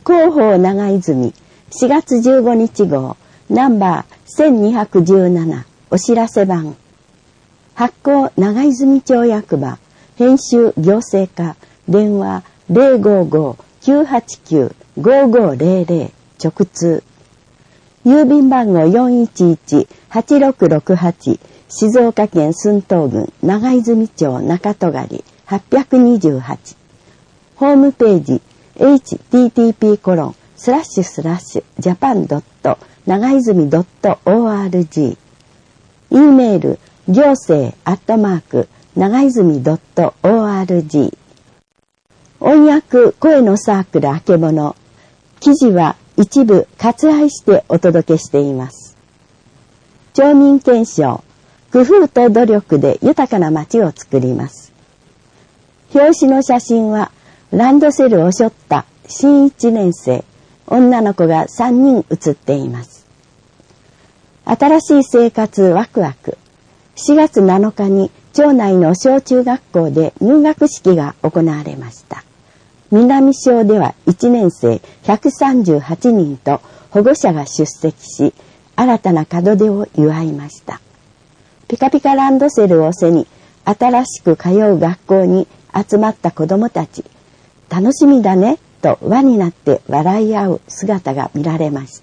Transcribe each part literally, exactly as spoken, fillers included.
広報長泉しがつじゅうごにち号ナンバーせんにひゃくじゅうななお知らせ版。発行長泉町役場編集行政課電話 ゼロごご きゅうはちきゅう ごごゼロゼロ 直通。郵便番号 よんいちいち はちろくろくはち 静岡県駿東郡長泉町中戸狩はっぴゃくにじゅうはち。ホームページ エイチティーティーピーコロンスラッシュスラッシュジャパンドット長泉ドットオーアールジー。 E メール行政アットマーク長泉ドットオーアールジー。 音訳声のサークルあけぼの。記事は一部割愛してお届けしています。町民憲章、工夫と努力で豊かな町を作ります。表紙の写真はランドセルを背負った新いちねん生、女の子がさんにん写っています。新しい生活ワクワク。しがつなのかに町内の小中学校で入学式が行われました。南小ではいちねん生ひゃくさんじゅうはちにんと保護者が出席し、新たな門出を祝いました。ピカピカランドセルを背に新しく通う学校に集まった子どもたち、楽しみだねと輪になって笑い合う姿が見られました。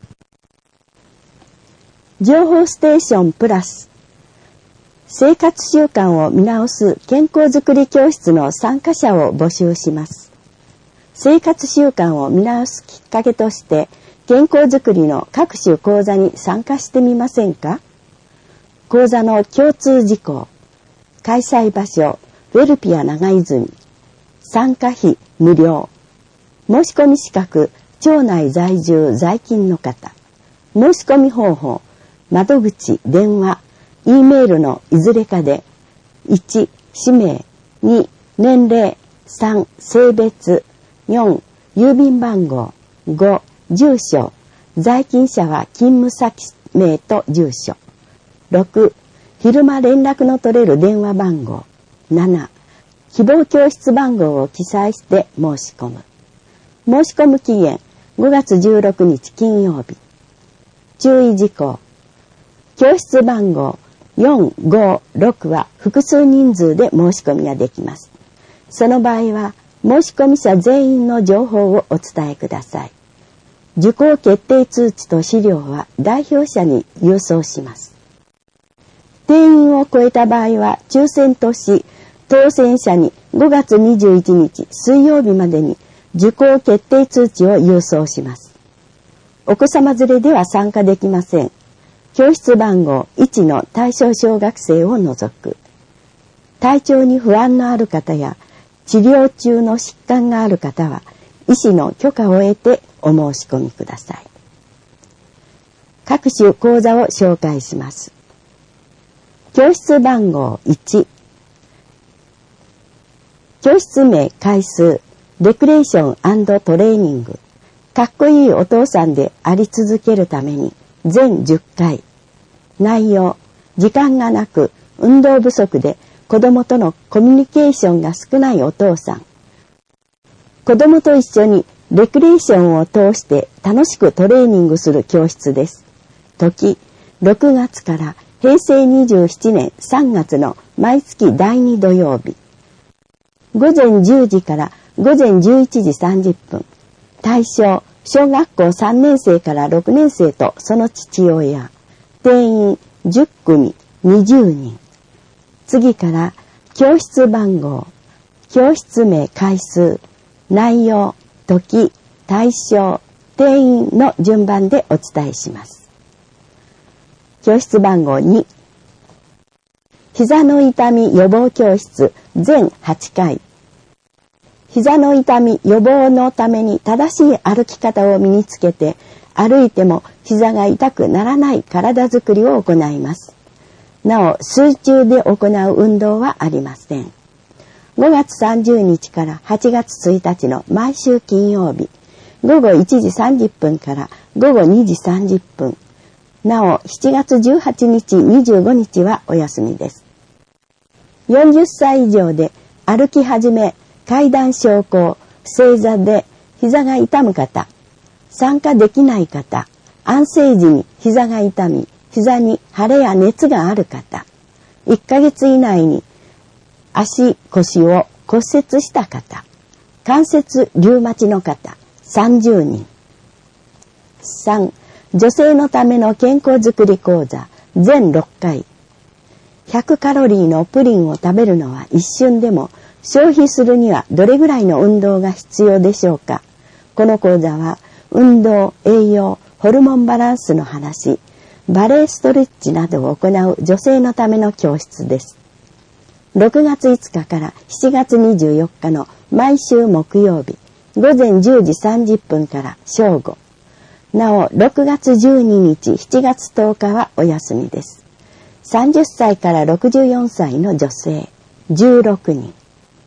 情報ステーションプラス、生活習慣を見直す健康づくり教室の参加者を募集します。生活習慣を見直すきっかけとして健康づくりの各種講座に参加してみませんか？講座の共通事項、開催場所ウェルピア長泉、参加費無料、申し込み資格町内在住在勤の方、申し込み方法窓口電話 E メールのいずれかでいち氏名、に年齢、さん性別、よん郵便番号、ご住所、在勤者は勤務先名と住所、ろく昼間連絡の取れる電話番号、なな希望教室番号を記載して申し込む。申し込む期限ごがつじゅうろくにち金曜日。注意事項、教室番号よんごろくは複数人数で申し込みができます。その場合は申し込み者全員の情報をお伝えください。受講決定通知と資料は代表者に郵送します。定員を超えた場合は抽選とし、当選者にごがつにじゅういちにち水曜日までに受講決定通知を郵送します。お子様連れでは参加できません。教室番号いちの対象小学生を除く。体調に不安のある方や治療中の疾患がある方は医師の許可を得てお申し込みください。各種講座を紹介します。教室番号いち、教室名回数レクレーション&トレーニング、かっこいいお父さんであり続けるために全じゅっかい。内容、時間がなく運動不足で子供とのコミュニケーションが少ないお父さん。子供と一緒にレクレーションを通して楽しくトレーニングする教室です。時、ろくがつからへいせいにじゅうななねんさんがつの毎月だいに土曜日。午前じゅうじから午前じゅういちじさんじゅっぷん。対象、小学校さんねん生からろくねん生とその父親。定員じゅっくみにじゅうにん。次から教室番号、教室名回数、内容、時、対象、定員の順番でお伝えします。教室番号に、膝の痛み予防教室全はちかい。膝の痛み予防のために正しい歩き方を身につけて、歩いても膝が痛くならない体づくりを行います。なお、水中で行う運動はありません。ごがつさんじゅうにちからはちがつついたちの毎週金曜日、ごごいちじさんじゅっぷんからごごにじさんじゅっぷん。なお、しちがつじゅうはちにち、にじゅうごにちはお休みです。よんじゅっさい以上で歩き始め、階段昇降、正座で膝が痛む方、参加できない方、安静時に膝が痛み、膝に腫れや熱がある方、いっかげつ以内に足腰を骨折した方、関節リウマチの方さんじゅうにん。さん、女性のための健康づくり講座全ろっかい。ひゃくカロリーのプリンを食べるのは一瞬でも、消費するにはどれぐらいの運動が必要でしょうか。この講座は運動、栄養、ホルモンバランスの話、バレエストレッチなどを行う女性のための教室です。ろくがついつかからしちがつにじゅうよっかの毎週木曜日、ごぜんじゅうじさんじゅっぷんから正午。なお、ろくがつじゅうににち、しちがつとおかはお休みです。さんじゅっさいからろくじゅうよんさいの女性じゅうろくにん。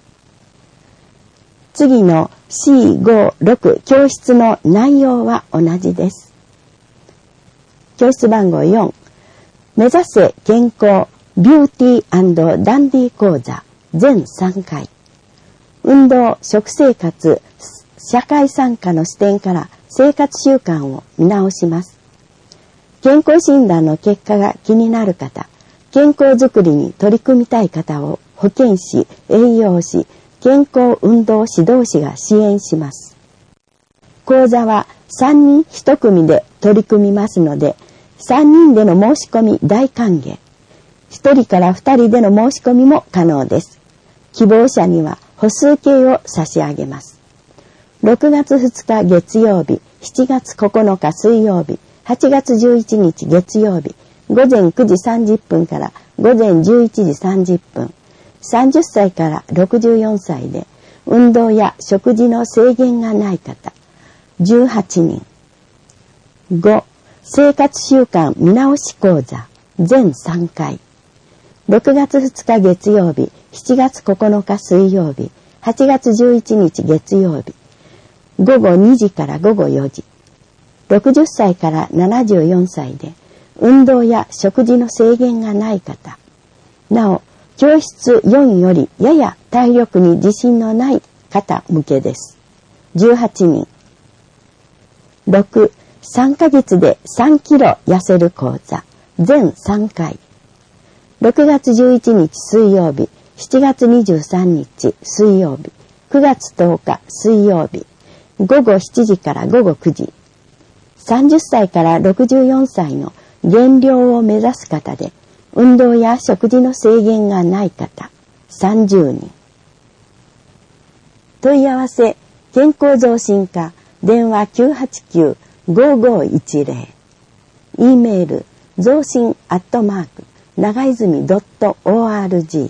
次の シーごろく 教室の内容は同じです。教室番号よん、目指せ健康ビューティー&ダンディー講座全さんかい。運動、食生活、社会参加の視点から生活習慣を見直します。健康診断の結果が気になる方、健康づくりに取り組みたい方を保健師、栄養士、健康運動指導士が支援します。講座はさんにんひと組で取り組みますので、さんにんでの申し込み大歓迎。ひとりからふたりでの申し込みも可能です。希望者には歩数計を差し上げます。ろくがつふつか月曜日、しちがつここのか水曜日、はちがつじゅういちにち月曜日、ごぜんくじさんじゅっぷんからごぜんじゅういちじさんじゅっぷん。さんじゅっさいからろくじゅうよんさいで運動や食事の制限がない方じゅうはちにん。ご、生活習慣見直し講座全さんかい。ろくがつふつか月曜日、しちがつここのか水曜日、はちがつじゅういちにち月曜日、ごごにじからごごよじ。ろくじゅっさいからななじゅうよんさいで運動や食事の制限がない方。なお、教室よんよりやや体力に自信のない方向けです。じゅうはちにん。ろく、さんかげつでさんキロ痩せる講座全さんかい。ろくがつじゅういちにち水曜日、しちがつにじゅうさんにち水曜日、くがつとおか水曜日、ごごしちじからごごくじ。さんじゅっさいからろくじゅうよんさいの減量を目指す方で、運動や食事の制限がない方さんじゅうにん。問い合わせ、健康増進課、電話 きゅうはちきゅう ごごいちゼロ。e メール、増進アットマーク、長泉 .org。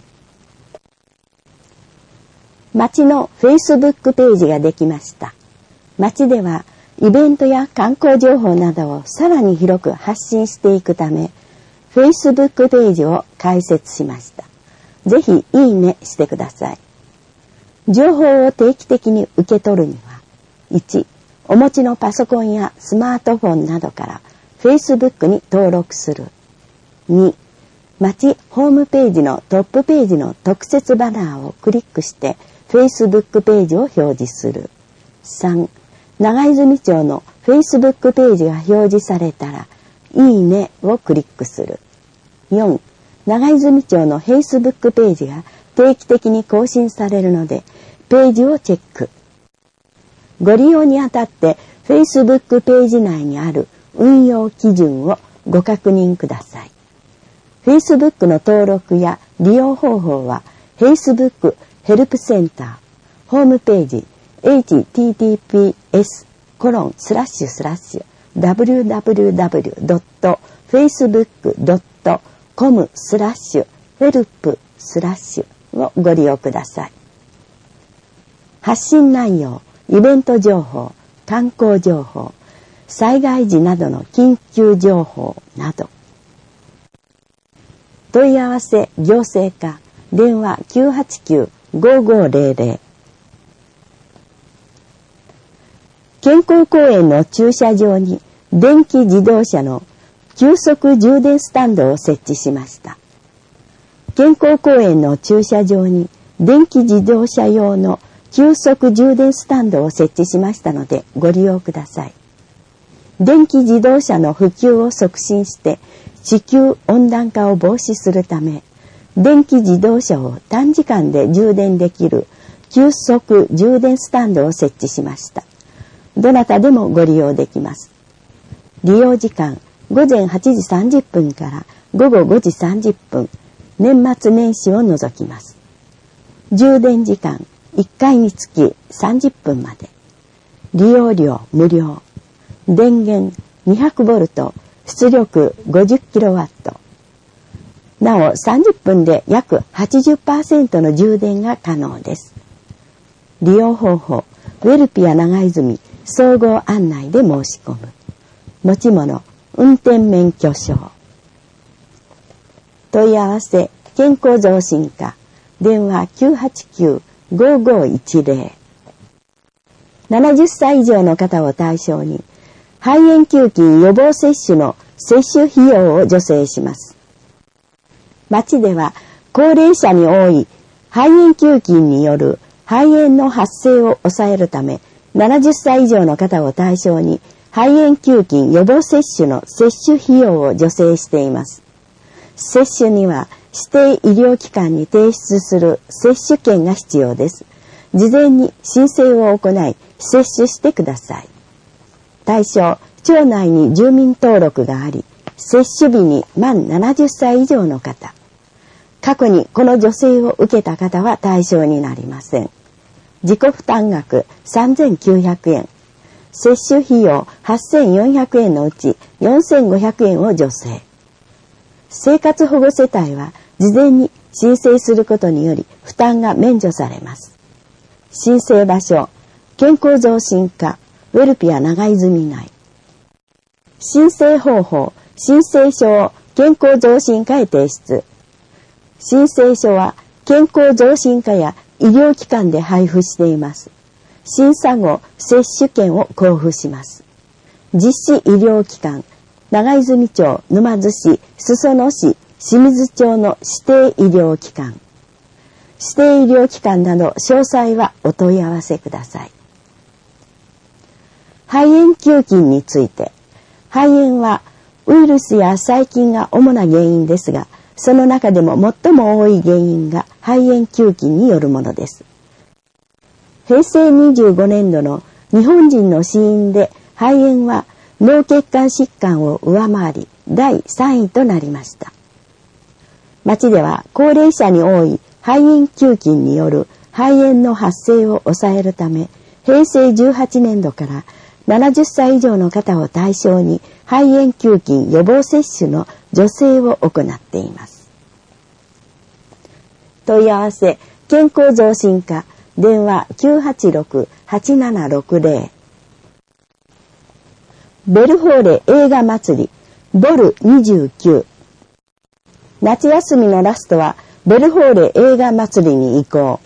町のフェイスブックページができました。町ではイベントや観光情報などをさらに広く発信していくため、フェイスブックページを開設しました。ぜひいいねしてください。情報を定期的に受け取るには、いち、お持ちのパソコンやスマートフォンなどからフェイスブックに登録する。に、町ホームページのトップページの特設バナーをクリックしてフェイスブックページを表示する。さん、長泉町のフェイスブックページが表示されたら、いいねをクリックする。よん、長泉町のフェイスブックページが定期的に更新されるので、ページをチェック。ご利用にあたってフェイスブックページ内にある運用基準をご確認ください。フェイスブックの登録や利用方法は、フェイスブックヘルプセンター、ホームページ、エイチティーティーピーエスコロンスラッシュスラッシュダブリューダブリューダブリュードットフェイスブックドットコムスラッシュヘルプスラッシュをご利用ください。発信内容、イベント情報、観光情報、災害時などの緊急情報など。問い合わせ行政課、電話 きゅうはちきゅう ごごゼロゼロ。健康公園の駐車場に電気自動車の急速充電スタンドを設置しました。健康公園の駐車場に電気自動車用の急速充電スタンドを設置しましたのでご利用ください。電気自動車の普及を促進して地球温暖化を防止するため、電気自動車を短時間で充電できる急速充電スタンドを設置しました。どなたでもご利用できます。利用時間ごぜんはちじさんじゅっぷんからごごごじさんじゅっぷん、年末年始を除きます。充電時間いっかいにつきさんじゅっぷんまで。利用料無料。電源にひゃくボルト、出力 ごじゅっキロワット。なおさんじゅっぷんで約 はちじゅっパーセント の充電が可能です。利用方法、ウェルピア長泉総合案内で申し込む。持ち物、運転免許証。問い合わせ、健康増進課、電話 きゅうはちきゅう ごごいちぜろ。ななじゅっさい以上の方を対象に、肺炎球菌予防接種の接種費用を助成します。町では高齢者に多い肺炎球菌による肺炎の発生を抑えるため、ななじゅっさい以上の方を対象に肺炎球菌予防接種の接種費用を助成しています。接種には指定医療機関に提出する接種券が必要です。事前に申請を行い接種してください。対象、町内に住民登録があり、接種日に満ななじゅっさい以上の方。過去にこの助成を受けた方は対象になりません。自己負担額さんぜんきゅうひゃくえん。接種費用はっせんよんひゃくえんのうちよんせんごひゃくえんを助成。生活保護世帯は事前に申請することにより負担が免除されます。申請場所、健康増進課、ウェルピア長泉内。申請方法、申請書を健康増進課へ提出。申請書は健康増進課や医療機関で配布しています。審査後、接種券を交付します。実施医療機関、長泉町、沼津市、裾野市、清水町の指定医療機関。指定医療機関など詳細はお問い合わせください。肺炎球菌について、肺炎はウイルスや細菌が主な原因ですが、その中でも最も多い原因が肺炎球菌によるものです。へいせいにじゅうごねんどの日本人の死因で肺炎は脳血管疾患を上回りだいさんいとなりました。町では高齢者に多い肺炎球菌による肺炎の発生を抑えるため、へいせいじゅうはちねんどからななじゅっさい以上の方を対象に肺炎球菌予防接種の助成を行っています。問い合わせ、健康増進課、電話 きゅうはちろく はちななろくぜろ。ベルホーレ映画祭り、ボルにじゅうきゅう。夏休みのラストはベルホーレ映画祭りに移行。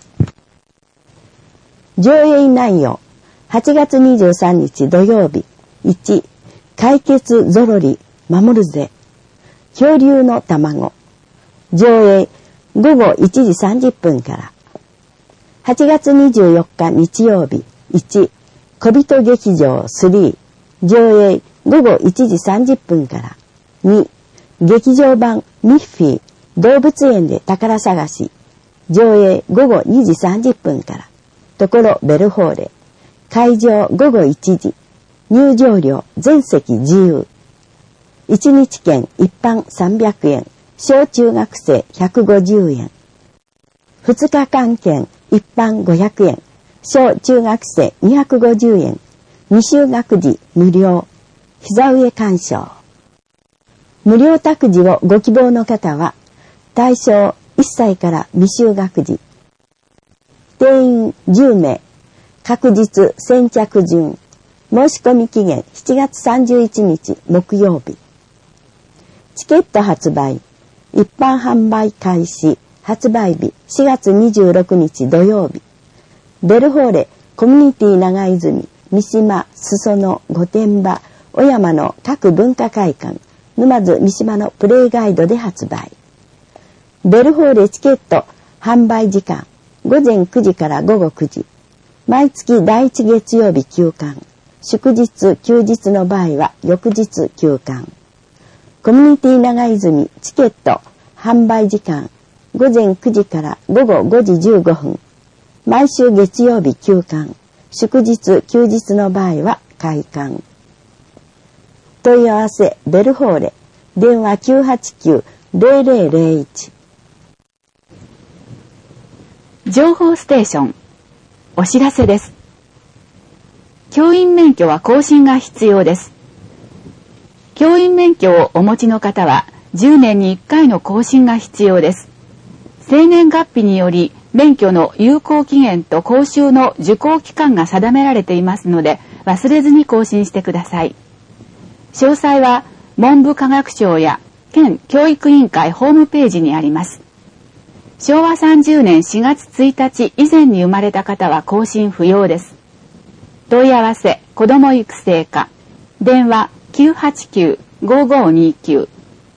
上映内容、はちがつにじゅうさんにち土曜日。いち、解決ゾロリ守るぜ。恐竜の卵。上映ごごいちじさんじゅっぷんから。はちがつにじゅうよっか日曜日。いち、小人劇場スリー。上映ごごいちじさんじゅっぷんから。に、劇場版ミッフィー動物園で宝探し。上映ごごにじさんじゅっぷんから。ところベルホーレ。会場ごごいちじ。入場料全席自由。いちにち券一般さんびゃくえん。小中学生ひゃくごじゅうえん。ふつかかん券一般ごひゃくえん。小中学生にひゃくごじゅうえん。未就学児無料。膝上鑑賞。無料託児をご希望の方は、対象いっさいから未就学児。定員じゅうめい。確実先着順。申し込み期限しちがつさんじゅういちにち木曜日。チケット発売。一般販売開始。発売日しがつにじゅうろくにち土曜日。ベルホーレコミュニティ長泉、三島、裾野、御殿場、小山の各文化会館、沼津三島のプレイガイドで発売。ベルホーレチケット販売時間、ごぜんくじからごごくじ。 毎月第一月曜日休館。祝日休日の場合は翌日休館。コミュニティ長泉チケット販売時間午前くじから午後ごじじゅうごふん。毎週月曜日休館。祝日休日の場合は開館。問い合わせベルホーレ。電話 きゅうはちきゅう ゼロゼロゼロいち。 情報ステーション。お知らせです。教員免許は更新が必要です。教員免許をお持ちの方はじゅうねんにいっかいの更新が必要です。生年月日により免許の有効期限と講習の受講期間が定められていますので、忘れずに更新してください。詳細は文部科学省や県教育委員会ホームページにあります。しょうわさんじゅうねんしがつついたち以前に生まれた方は更新不要です。問い合わせ子ども育成課。電話 きゅうはちきゅう ごごにきゅう。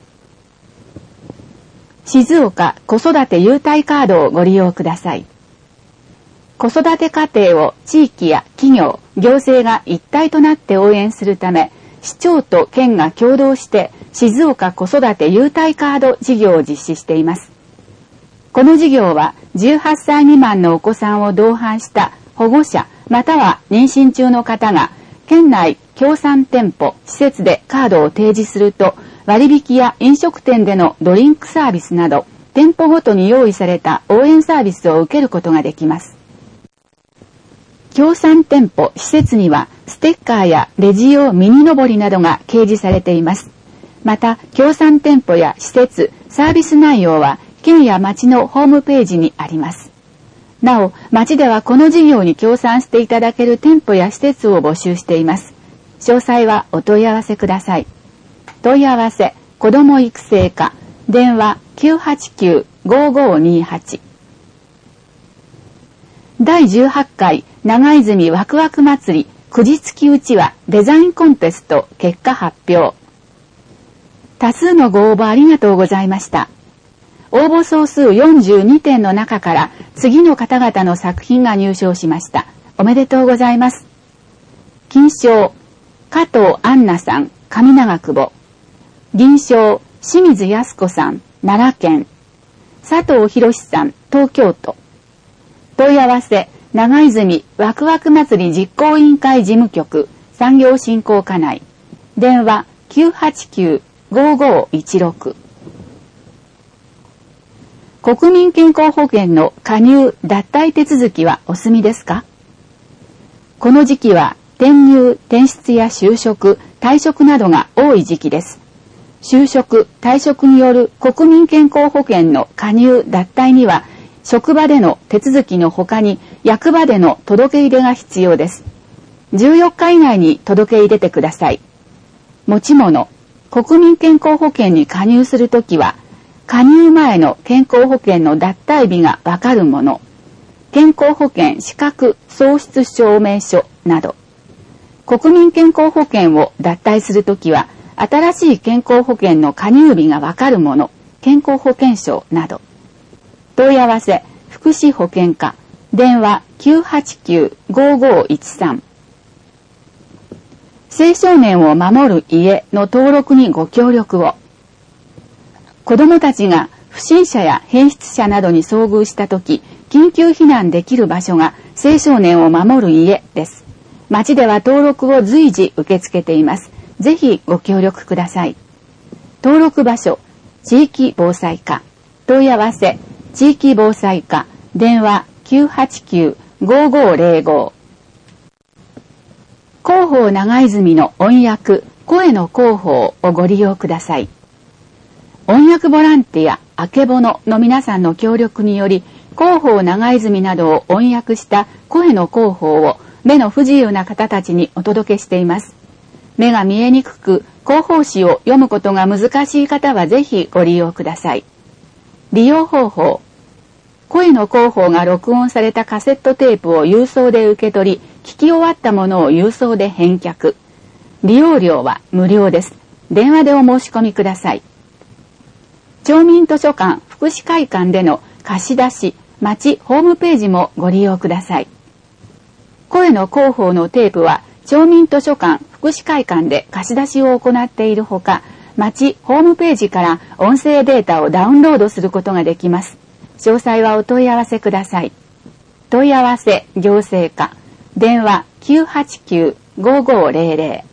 静岡子育て優待カードをご利用ください。子育て家庭を地域や企業、行政が一体となって応援するため、市長と県が共同して静岡子育て優待カード事業を実施しています。この事業はじゅうはっさい未満のお子さんを同伴した保護者または妊娠中の方が県内協賛店舗、施設でカードを提示すると割引や飲食店でのドリンクサービスなど店舗ごとに用意された応援サービスを受けることができます。協賛店舗、施設にはステッカーやレジ用ミニのぼりなどが掲示されています。また、協賛店舗や施設、サービス内容は県や町のホームページにあります。なお、町ではこの事業に協賛していただける店舗や施設を募集しています。詳細はお問い合わせください。問い合わせ、子ども育成課、電話 きゅうはちきゅう ごごにはち。だいじゅうはちかい長泉ワクワク祭りくじつきうちわデザインコンテスト結果発表。多数のご応募ありがとうございました。応募総数よんじゅうにてんの中から次の方々の作品が入賞しました。おめでとうございます。金賞、加藤杏奈さん、上長久保。銀賞、清水康子さん、奈良県。佐藤博さん、東京都。問い合わせ、長泉ワクワク祭り実行委員会事務局、産業振興課内。電話 きゅうはちきゅう ごごいちろく。国民健康保険の加入・脱退手続きはお済みですか？この時期は転入・転出や就職、退職などが多い時期です。就職・退職による国民健康保険の加入・脱退には、職場での手続きの他に役場での届け入れが必要です。じゅうよっか以内に届け入れてください。持ち物、国民健康保険に加入するときは、加入前の健康保険の脱退日がわかるもの、健康保険資格喪失証明書など、国民健康保険を脱退するときは、新しい健康保険の加入日がわかるもの、健康保険証など。問い合わせ、福祉保険課、電話 きゅうはちきゅう ごごいちさん。青少年を守る家の登録にご協力を。子どもたちが不審者や変質者などに遭遇したとき、緊急避難できる場所が青少年を守る家です。町では登録を随時受け付けています。ぜひご協力ください。登録場所、地域防災課。問い合わせ、地域防災課、電話 きゅうはちきゅう ごごゼロご。広報長泉の音訳、声の広報をご利用ください。音訳ボランティア、あけぼのの皆さんの協力により、広報長泉などを音訳した声の広報を目の不自由な方たちにお届けしています。目が見えにくく、広報誌を読むことが難しい方はぜひご利用ください。利用方法。声の広報が録音されたカセットテープを郵送で受け取り、聞き終わったものを郵送で返却。利用料は無料です。電話でお申し込みください。町民図書館福祉会館での貸し出し、町ホームページもご利用ください。 声の広報のテープは町民図書館福祉会館で貸し出しを行っているほか、町ホームページから音声データをダウンロードすることができます。詳細はお問い合わせください。問い合わせ行政課、電話 きゅうはちきゅう ごごゼロゼロ。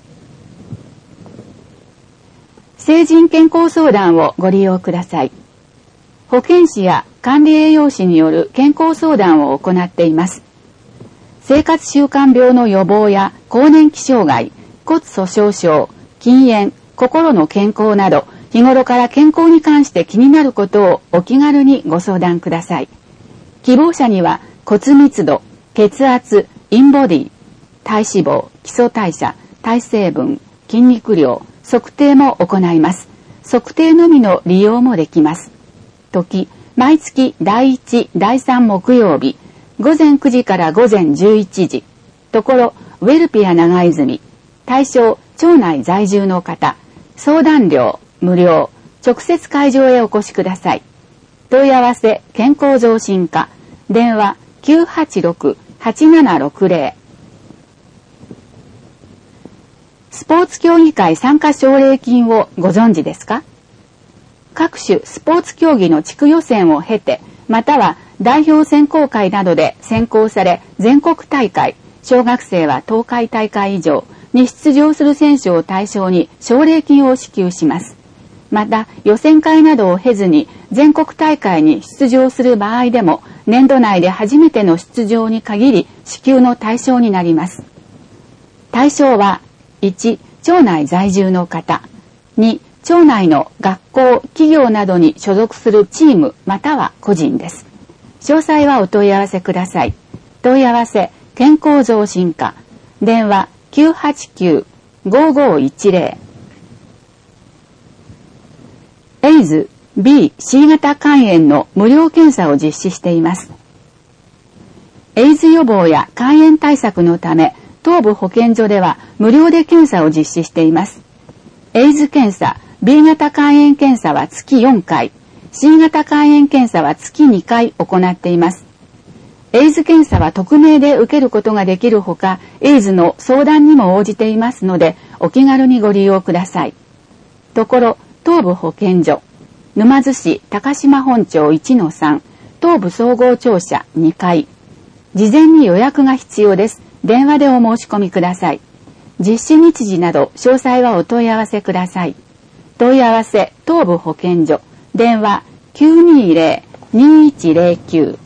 成人健康相談をご利用ください。保健師や管理栄養士による健康相談を行っています。生活習慣病の予防や更年期障害、骨粗鬆症、筋炎、心の健康など、日頃から健康に関して気になることをお気軽にご相談ください。希望者には骨密度、血圧、インボディ、体脂肪、基礎代謝、体成分、筋肉量、測定も行います。測定のみの利用もできます。時、毎月だいいち、だいさん木曜日、午前くじから午前じゅういちじ。ところ、ウェルピア長泉。対象、町内在住の方。相談料、無料。直接会場へお越しください。問い合わせ、健康増進課。電話、きゅうはちろく はちななろくゼロ。スポーツ協議会参加奨励金をご存知ですか？各種スポーツ競技の地区予選を経て、または代表選考会などで選考され、全国大会、小学生は東海大会以上に出場する選手を対象に奨励金を支給します。また、予選会などを経ずに全国大会に出場する場合でも、年度内で初めての出場に限り支給の対象になります。対象は、いち、町内在住の方。に、町内の学校、企業などに所属するチームまたは個人です。詳細はお問い合わせください。問い合わせ、健康増進課。電話 きゅうはちきゅう ごごいちゼロ。エイズ B、C 型肝炎の無料検査を実施しています。エイズ予防や肝炎対策のため、東部保健所では無料で検査を実施しています。エイズ検査、B 型肝炎検査は月よんかい、C 型肝炎検査は月にかい行っています。エイズ検査は匿名で受けることができるほか、エイズの相談にも応じていますので、お気軽にご利用ください。ところ、東部保健所、沼津市高島本町 いちのさん、東部総合庁舎にかい。事前に予約が必要です。電話でお申し込みください。実施日時など詳細はお問い合わせください。問い合わせ東部保健所、電話 きゅうにゼロ にいちゼロきゅう。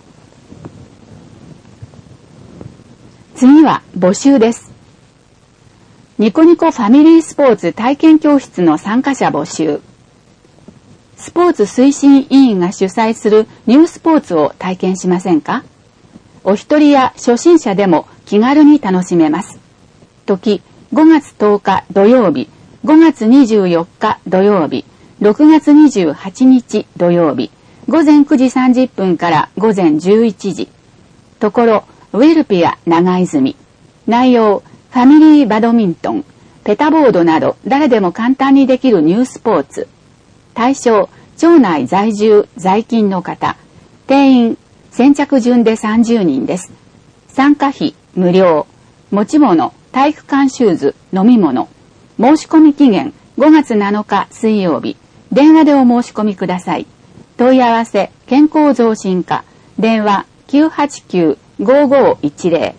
次は募集です。ニコニコファミリースポーツ体験教室の参加者募集。スポーツ推進委員が主催するニュースポーツを体験しませんか？お一人や初心者でも気軽に楽しめます。時、ごがつとおか土曜日、ごがつにじゅうよっか土曜日、ろくがつにじゅうはちにち土曜日、ごぜんくじさんじゅっぷんからごぜんじゅういちじ。ところ、ウェルピア長泉。内容、ファミリーバドミントン、ペタボードなど誰でも簡単にできるニュースポーツ。対象、町内在住、在勤の方。定員、先着順でさんじゅうにんです。参加費、無料。持ち物、体育館シューズ、飲み物。申し込み期限、ごがつなのか水曜日。電話でお申し込みください。問い合わせ、健康増進課。電話、きゅうはちきゅう ごごいちゼ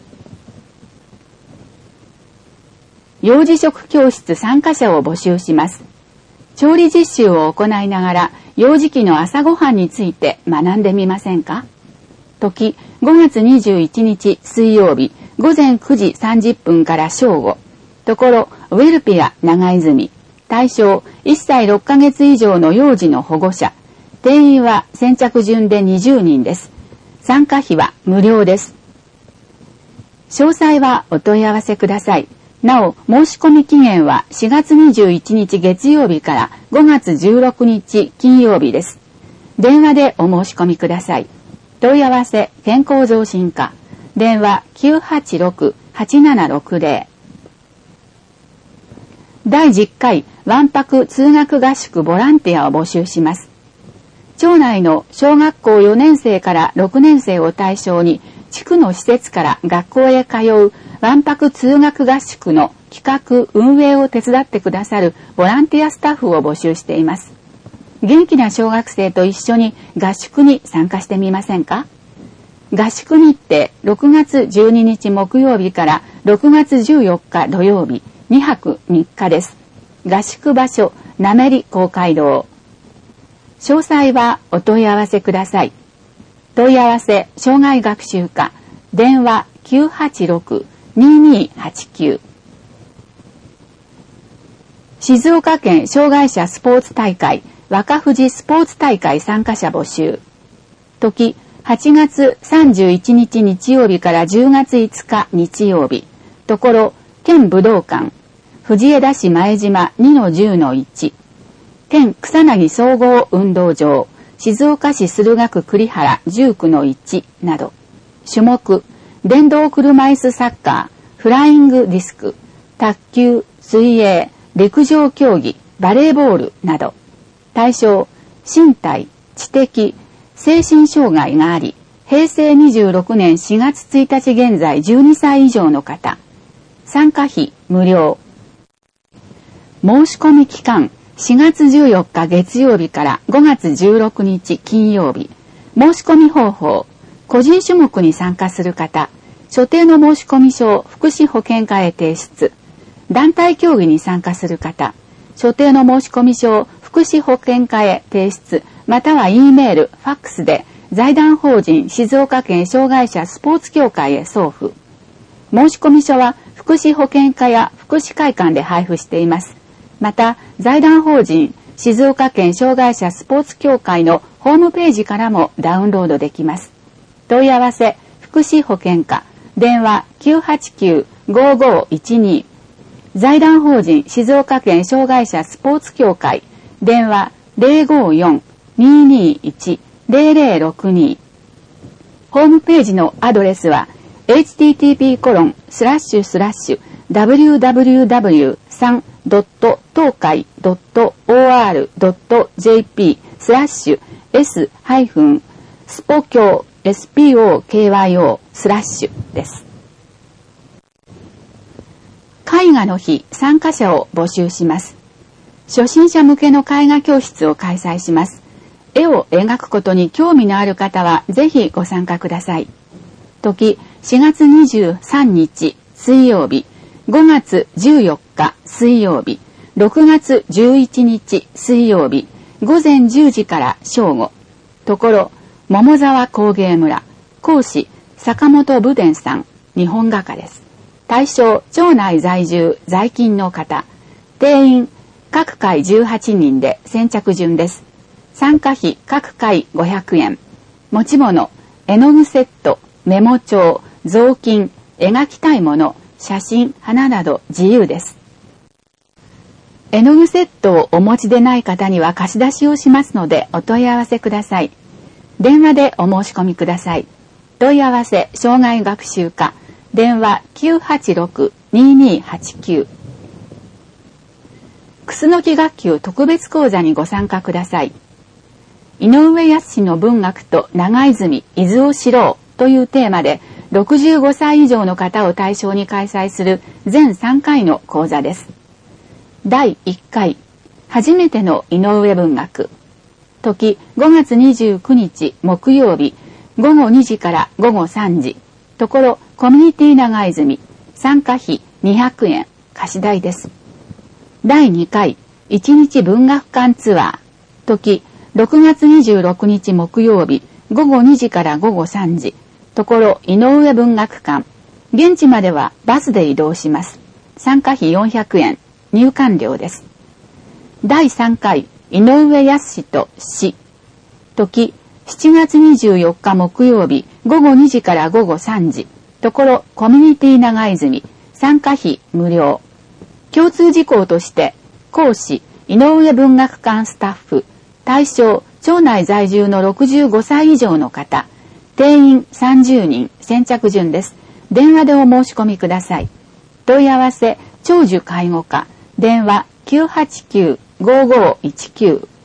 ロ。幼児食教室参加者を募集します。調理実習を行いながら、幼児期の朝ごはんについて学んでみませんか？時、ごがつにじゅういちにち水曜日、ごぜんくじさんじゅっぷんから正午。ところ、ウェルピア長泉。対象、いっさいろっかげつ以上の幼児の保護者。定員は先着順でにじゅうにんです。参加費は無料です。詳細はお問い合わせください。なお、申し込み期限はしがつにじゅういちにち月曜日からごがつじゅうろくにち金曜日です。電話でお申し込みください。問い合わせ、健康増進課。電話 きゅうはちろく はちななろくゼロ。だいじゅっかいわんぱく通学合宿ボランティアを募集します。町内の小学校よねんせいからろくねんせいを対象に、地区の施設から学校へ通う万博通学合宿の企画運営を手伝ってくださるボランティアスタッフを募集しています。元気な小学生と一緒に合宿に参加してみませんか？合宿日程ろくがつじゅうににち木曜日からろくがつじゅうよっか土曜日にはくみっかです。合宿場所なめり公会堂。詳細はお問い合わせください。問い合わせ障害学習課電話 きゅうはちろく にーにーはちきゅう。静岡県障害者スポーツ大会若富士スポーツ大会参加者募集。時はちがつさんじゅういちにち日曜日からじゅうがついつか日曜日。ところ県武道館藤枝市前島 にのじゅうのいち。県草薙総合運動場静岡市駿河区栗原じゅうくのいちなど。種目電動車椅子サッカーフライングディスク卓球水泳陸上競技バレーボールなど。対象身体知的精神障害がありへいせいにじゅうろくねんしがつついたち現在じゅうにさい以上の方。参加費無料。申し込み期間しがつじゅうよっか月曜日からごがつじゅうろくにち金曜日。申し込み方法個人種目に参加する方所定の申込書を福祉保健課へ提出。団体競技に参加する方所定の申込書を福祉保健課へ提出または E メール、ファックスで財団法人静岡県障害者スポーツ協会へ送付。申込書は福祉保健課や福祉会館で配布しています。また財団法人静岡県障害者スポーツ協会のホームページからもダウンロードできます。問い合わせ福祉保健課電話 きゅうはちきゅう ごごいちに。財団法人静岡県障害者スポーツ協会電話 ゼロごよん にーにーいち ゼロゼロろくに。ホームページのアドレスは エイチティーティーピーコロンスラッシュスラッシュダブリューダブリューダブリュースリードット東海ドットオーアールドットジェーピースラッシュ S ハイフンスポキョ エスピーオーケーワイオー スラッシュです。絵画の日参加者を募集します。初心者向けの絵画教室を開催します。絵を描くことに興味のある方はぜひご参加ください。時しがつにじゅうさんにち水曜日ごがつじゅうよっか水曜日ろくがつじゅういちにち水曜日ごぜんじゅうじから正午。ところ桃沢工芸村講師坂本武伝さん日本画家です。対象町内在住在勤の方。定員各回じゅうはちにんで先着順です。参加費各回ごひゃくえん。持ち物絵の具セットメモ帳雑巾描きたいもの写真花など自由です。絵の具セットをお持ちでない方には貸し出しをしますのでお問い合わせください。電話でお申し込みください。問い合わせ障害学習課電話 きゅうはちろく にーにーはちきゅう。クスノキ学級特別講座にご参加ください。井上康の文学と長泉伊豆を知ろうというテーマでろくじゅうごさい以上の方を対象に開催する全さんかいの講座です。だいいっかい初めての井上文学。時ごがつにじゅうくにち木曜日ごごにじからごごさんじ。ところコミュニティ長泉参加費にひゃくえん貸し代です。だいにかいいちにち文学館ツアー。時ろくがつにじゅうろくにち木曜日ごごにじからごごさんじ。ところ井上文学館。現地まではバスで移動します。参加費よんひゃくえん入館料です。だいさんかい井上康と詩。時しちがつにじゅうよっか木曜日ごごにじからごごさんじ。ところコミュニティ長泉参加費無料。共通事項として講師井上文学館スタッフ対象町内在住のろくじゅうごさい以上の方。定員さんじゅうにん先着順です。電話でお申し込みください。問い合わせ長寿介護課電話 きゅうはちきゅう ごごいちきゅう。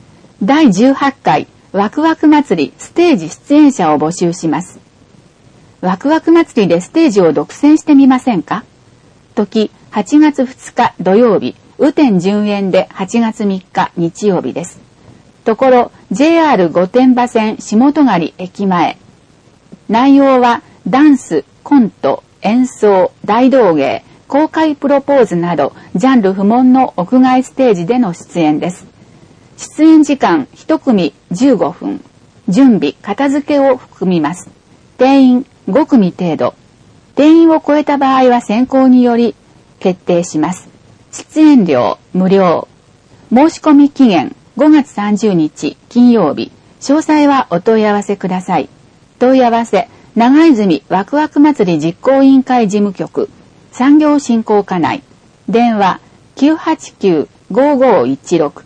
だいじゅうはちかいワクワク祭りステージ出演者を募集します。 ワクワク祭りでステージを独占してみませんか？時はちがつふつか土曜日、雨天順延ではちがつみっか日曜日です。ところ ジェイアール 御殿場線下戸狩駅前。内容はダンス、コント、演奏、大道芸、公開プロポーズなどジャンル不問の屋外ステージでの出演です。出演時間いち組じゅうごふん。準備、片付けを含みます。定員ご組程度。定員を超えた場合は選考により決定します。出演料無料。申し込み期限ごがつさんじゅうにち金曜日。詳細はお問い合わせください。問い合わせ長泉ワクワク祭り実行委員会事務局産業振興課内。電話 きゅうはちきゅう ごごいちろく。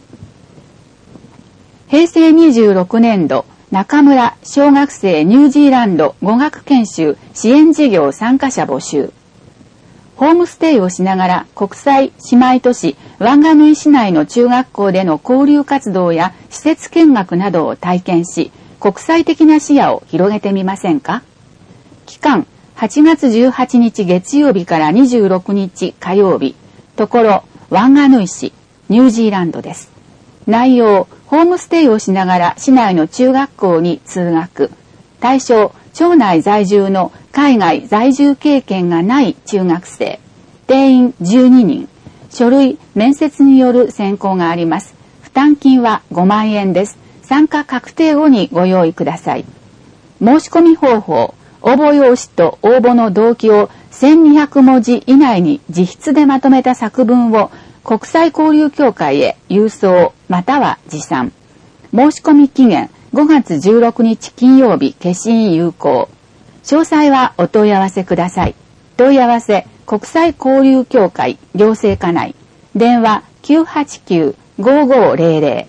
平成にじゅうろくねんど中村小学生ニュージーランド語学研修支援事業参加者募集。ホームステイをしながら国際姉妹都市ワンガヌイ市内の中学校での交流活動や施設見学などを体験し、国際的な視野を広げてみませんか？期間はちがつじゅうはちにち月曜日からにじゅうろくにち火曜日。ところワンガヌイ市ニュージーランドです。内容ホームステイをしながら市内の中学校に通学。対象町内在住の海外在住経験がない中学生。定員じゅうににん。書類、面接による選考があります。負担金はごまんえんです。参加確定後にご用意ください。申し込み方法。応募用紙と応募の動機をせんにひゃくもじ以内に自筆でまとめた作文を国際交流協会へ郵送または持参。申し込み期限ごがつじゅうろくにち金曜日消印有効。詳細はお問い合わせください。問い合わせ国際交流協会行政課内。電話 きゅうはちきゅう ごごぜろぜろ。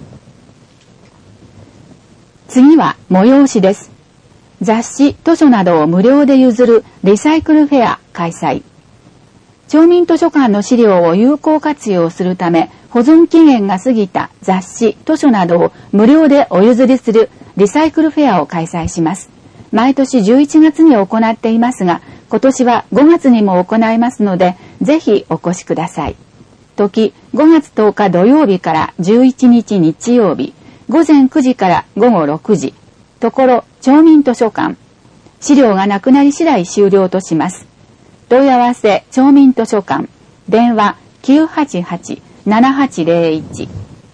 次は催しです。雑誌、図書などを無料で譲るリサイクルフェア開催。町民図書館の資料を有効活用するため、保存期限が過ぎた雑誌、図書などを無料でお譲りするリサイクルフェアを開催します。毎年じゅういちがつに行っていますが、今年はごがつにも行いますので、ぜひお越しください。時、ごがつとおか土曜日からじゅういちにち日曜日、ごぜんくじからごごろくじ。ところ、町民図書館。資料がなくなり次第終了とします。問い合わせ町民図書館。電話 きゅうはちはち ななはちぜろいち。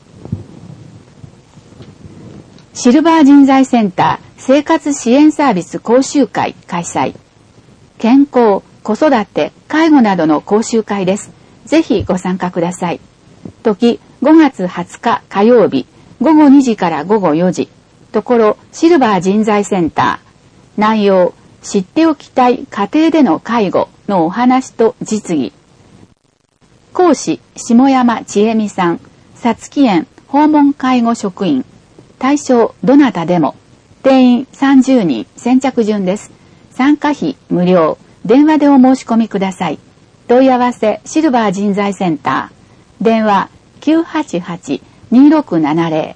シルバー人材センター生活支援サービス講習会開催。健康、子育て、介護などの講習会です。ぜひご参加ください。時ごがつはつか火曜日、ごごにじからごごよじ。ところシルバー人材センター。内容、知っておきたい家庭での介護のお話と実技。講師、下山千恵美さん。さつき園訪問介護職員。対象、どなたでも。定員さんじゅうにん、先着順です。参加費無料。電話でお申し込みください。問い合わせ、シルバー人材センター。電話 きゅうはちはち にろくななぜろ。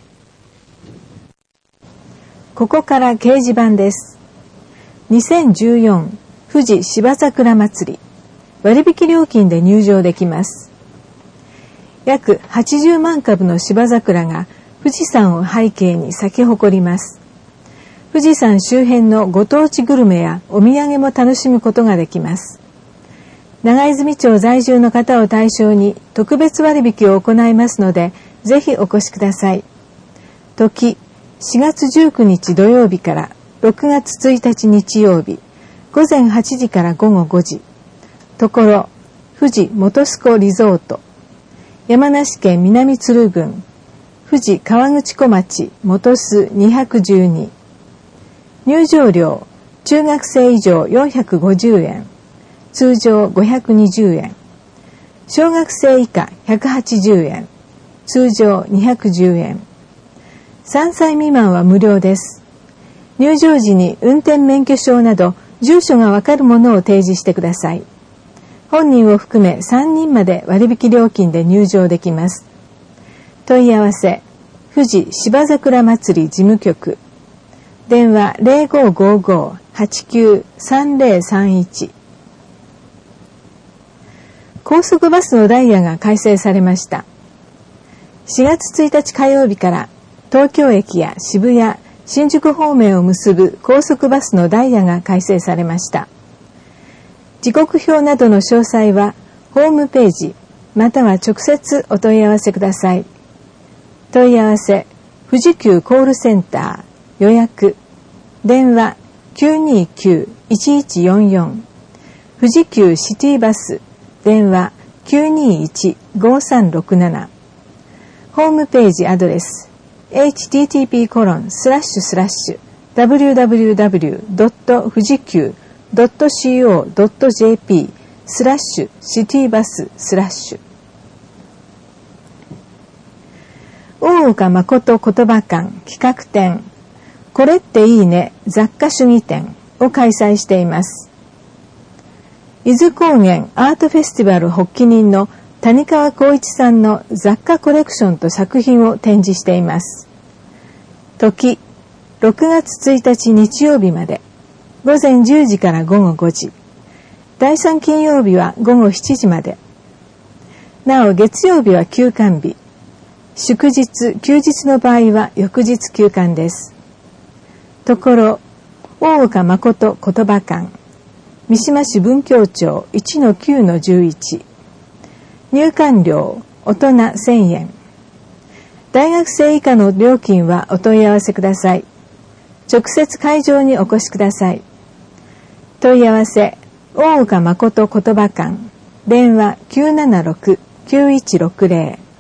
ここから掲示板です。にせんじゅうよん富士芝桜祭り。割引料金で入場できます。約はちじゅうまんかぶの芝桜が富士山を背景に咲き誇ります。富士山周辺のご当地グルメやお土産も楽しむことができます。長泉町在住の方を対象に特別割引を行いますので、ぜひお越しください。時、しがつじゅうくにち土曜日からろくがつついたち日曜日、ごぜんはちじからごごごじ。ところ、富士本栖湖リゾート。山梨県南鶴郡、富士河口湖町本栖にひゃくじゅうに。入場料、中学生以上よんひゃくごじゅうえん、通常ごひゃくにじゅうえん。小学生以下ひゃくはちじゅうえん、通常にひゃくじゅうえん。さんさい未満は無料です。入場時に運転免許証など住所がわかるものを提示してください。本人を含めさんにんまで割引料金で入場できます。問い合わせ、富士芝桜祭り事務局。 電話 ゼロごーごーごー はちきゅう さんゼロさんいち。高速バスのダイヤが改正されました。しがつついたち火曜日から東京駅や渋谷、新宿方面を結ぶ高速バスのダイヤが改正されました。時刻表などの詳細はホームページまたは直接お問い合わせください。問い合わせ富士急コールセンター予約電話 きゅうにきゅう いちいちよんよん 富士急シティバス電話 きゅうにいち ごさんろくなな ホームページアドレス エイチティーティーピーコロンスラッシュスラッシュダブリューダブリューダブリュードット富士急ドットシーオードットジェーピースラッシュシティバススラッシュ大岡誠言葉館企画展これっていいね雑貨主義展を開催しています。伊豆高原アートフェスティバル発起人の谷川光一さんの雑貨コレクションと作品を展示しています。時ろくがつついたち日曜日まで午前じゅうじから午後ごじ、だいさん金曜日は午後しちじまで。なお月曜日は休館日、祝日休日の場合は翌日休館です。ところ大岡誠言葉館三島市文教庁 いちのきゅうのじゅういち、入館料大人せんえん、大学生以下の料金はお問い合わせください。直接会場にお越しください。問い合わせ大岡誠言葉館電話 きゅうななろく きゅういちろくゼロ。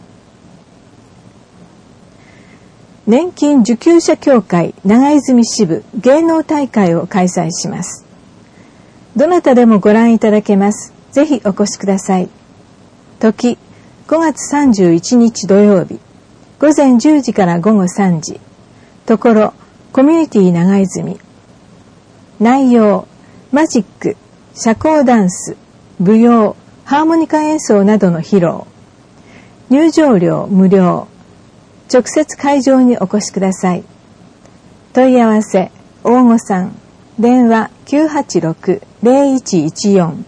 年金受給者協会長泉支部芸能大会を開催します。どなたでもご覧いただけます。ぜひお越しください。時ごがつさんじゅういちにち土曜日午前じゅうじから午後さんじ。ところコミュニティ長泉。内容マジック、社交ダンス、舞踊、ハーモニカ演奏などの披露。入場料無料。直接会場にお越しください。問い合わせ大御さん電話 きゅうはちろく ゼロいちいちよん。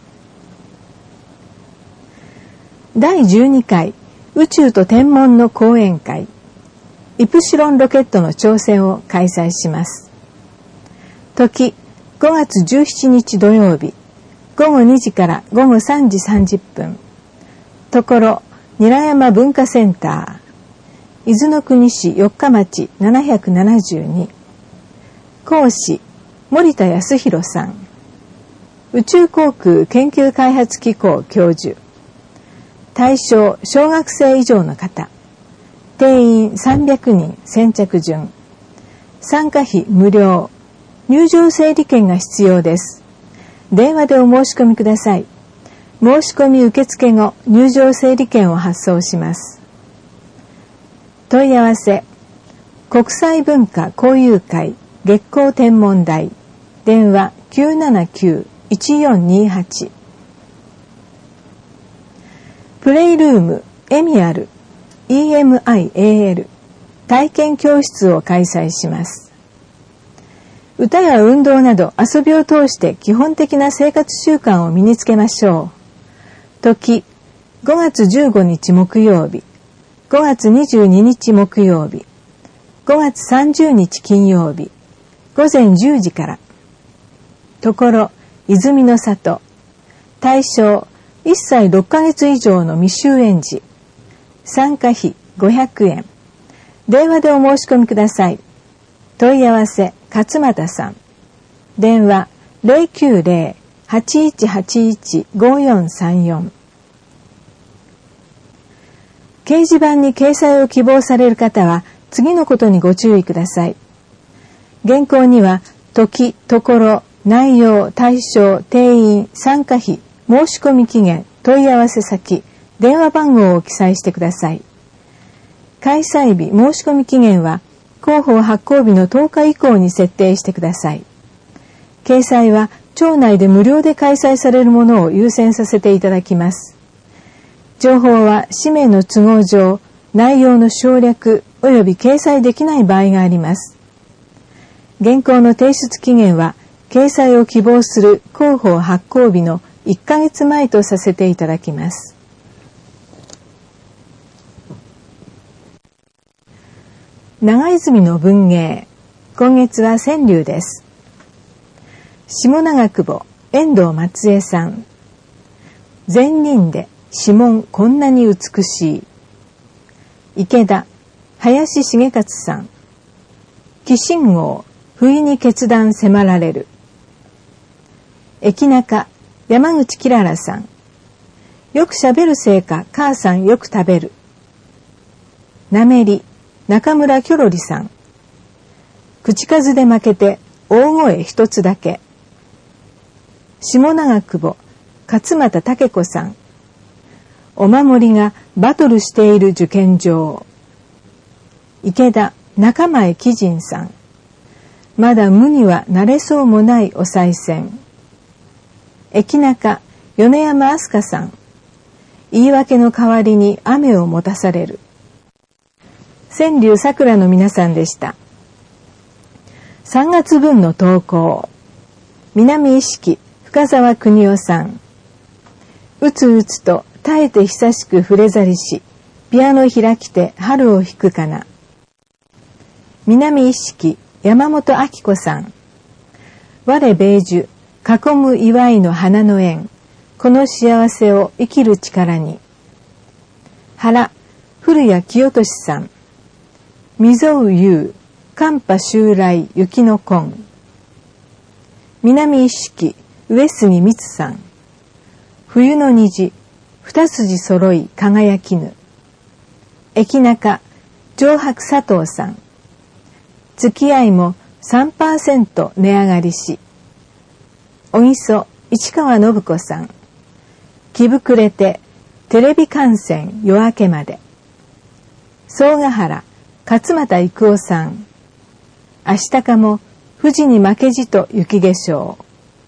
だいじゅうにかい宇宙と天文の講演会イプシロンロケットの挑戦を開催します。時ごがつじゅうしちにち土曜日午後にじから午後さんじさんじゅっぷん。ところ韮山文化センター伊豆の国市四日町ななひゃくななじゅうに。講師森田康弘さん。宇宙航空研究開発機構教授。対象小学生以上の方。定員さんびゃくにん先着順。参加費無料。入場整理券が必要です。電話でお申し込みください。申し込み受付後入場整理券を発送します。問い合わせ国際文化交流会月光天文台電話 きゅうななきゅう いちよんにはち。プレイルームエミアル イーエムアイエーエル 体験教室を開催します。歌や運動など遊びを通して基本的な生活習慣を身につけましょう。時ごがつじゅうごにち木曜日ごがつにじゅうににち木曜日ごがつさんじゅうにち金曜日午前じゅうじから。ところ泉の里対象いっさいろっかげつ以上の未就園児。参加費ごひゃくえん。電話でお申し込みください。問い合わせ勝又さん電話 ゼロきゅうゼロ はちいちはちいち ごよんさんよん。掲示板に掲載を希望される方は次のことにご注意ください。原稿には時、ところ、内容、対象、定員、参加費、申し込み期限、問い合わせ先、電話番号を記載してください。開催日、申し込み期限は広報発行日のとおか以降に設定してください。掲載は町内で無料で開催されるものを優先させていただきます。情報は氏名の都合上、内容の省略及び掲載できない場合があります。 原稿の提出期限は掲載を希望する広報発行日のいっかげつまえとさせていただきます。長泉の文芸、今月は川柳です。下長久保遠藤松江さん。善人で指紋こんなに美しい。池田林重勝さん。紀信号不意に決断迫られる。駅中山口きららさん。よくしゃべるせいか母さんよく食べる。なめり中村きょろりさん。口数で負けて大声一つだけ。下長久保勝又武子さん。お守りがバトルしている受験場。池田中前貴人さん。まだ無にはなれそうもないお賽銭。駅中米山飛鳥さん。言い訳の代わりに雨を持たされる。川柳さくらの皆さんでした。さんがつぶんの投稿。南意識深沢邦夫さん。うつうつと耐えて久しく触れざりし、ピアノ開きて春を弾くかな。南意識山本明子さん。我米寿囲む祝いの花の縁、この幸せを生きる力に。原古谷清俊さん。溝う夕寒波襲来雪の紺。南意識上杉光さん。冬の虹二筋揃い輝きぬ。駅中上白佐藤さん。付き合いも さんパーセント 値上がりし。おぎそ市川信子さん。気膨れてテレビ観戦夜明けまで。総ヶ原勝又郁夫さん。明日かも富士に負けじと雪化粧。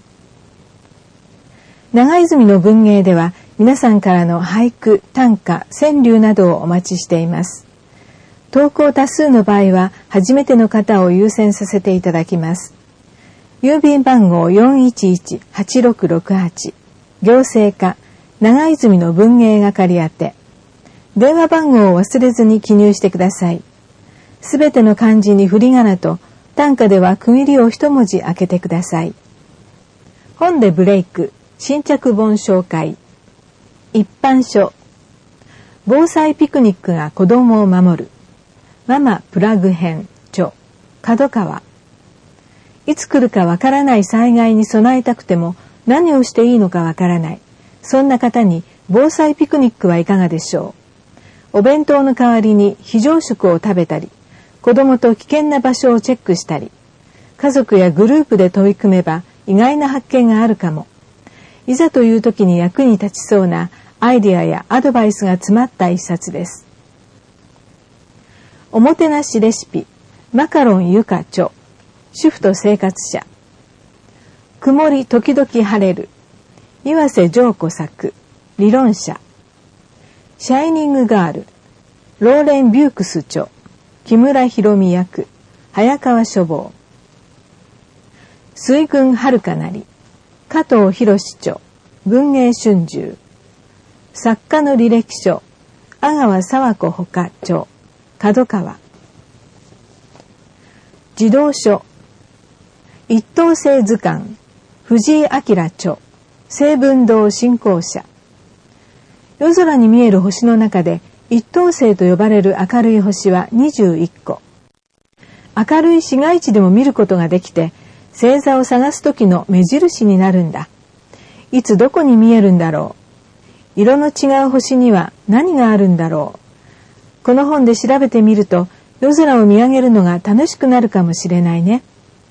長泉の文芸では皆さんからの俳句、短歌、川柳などをお待ちしています。投稿多数の場合は初めての方を優先させていただきます。郵便番号 よんいちいちはちろくろくはち 行政課長泉の文芸係宛て。電話番号を忘れずに記入してください。すべての漢字に振り仮名と短歌では区切りを一文字開けてください。本でブレイク新着本紹介。一般書。防災ピクニックが子供を守る。ママプラグ編著角川。いつ来るかわからない災害に備えたくても何をしていいのかわからない。そんな方に防災ピクニックはいかがでしょう。お弁当の代わりに非常食を食べたり、子供と危険な場所をチェックしたり、家族やグループで取り組めば意外な発見があるかも。いざという時に役に立ちそうなアイデアやアドバイスが詰まった一冊です。おもてなしレシピマカロンゆか著主婦と生活者。曇り時々晴れる岩瀬譲子作理論者。シャイニングガールローレン・ビュークス著木村博美役早川書房。水軍遥かなり加藤博著文芸春秋。作家の履歴書阿川佐和子ほか著角川。児童書一等星図鑑藤井明著成文堂振興者。夜空に見える星の中で一等星と呼ばれる明るい星はにじゅういっこ。明るい市街地でも見ることができて、星座を探す時の目印になるんだ。いつどこに見えるんだろう。色の違う星には何があるんだろう。この本で調べてみると、夜空を見上げるのが楽しくなるかもしれないね。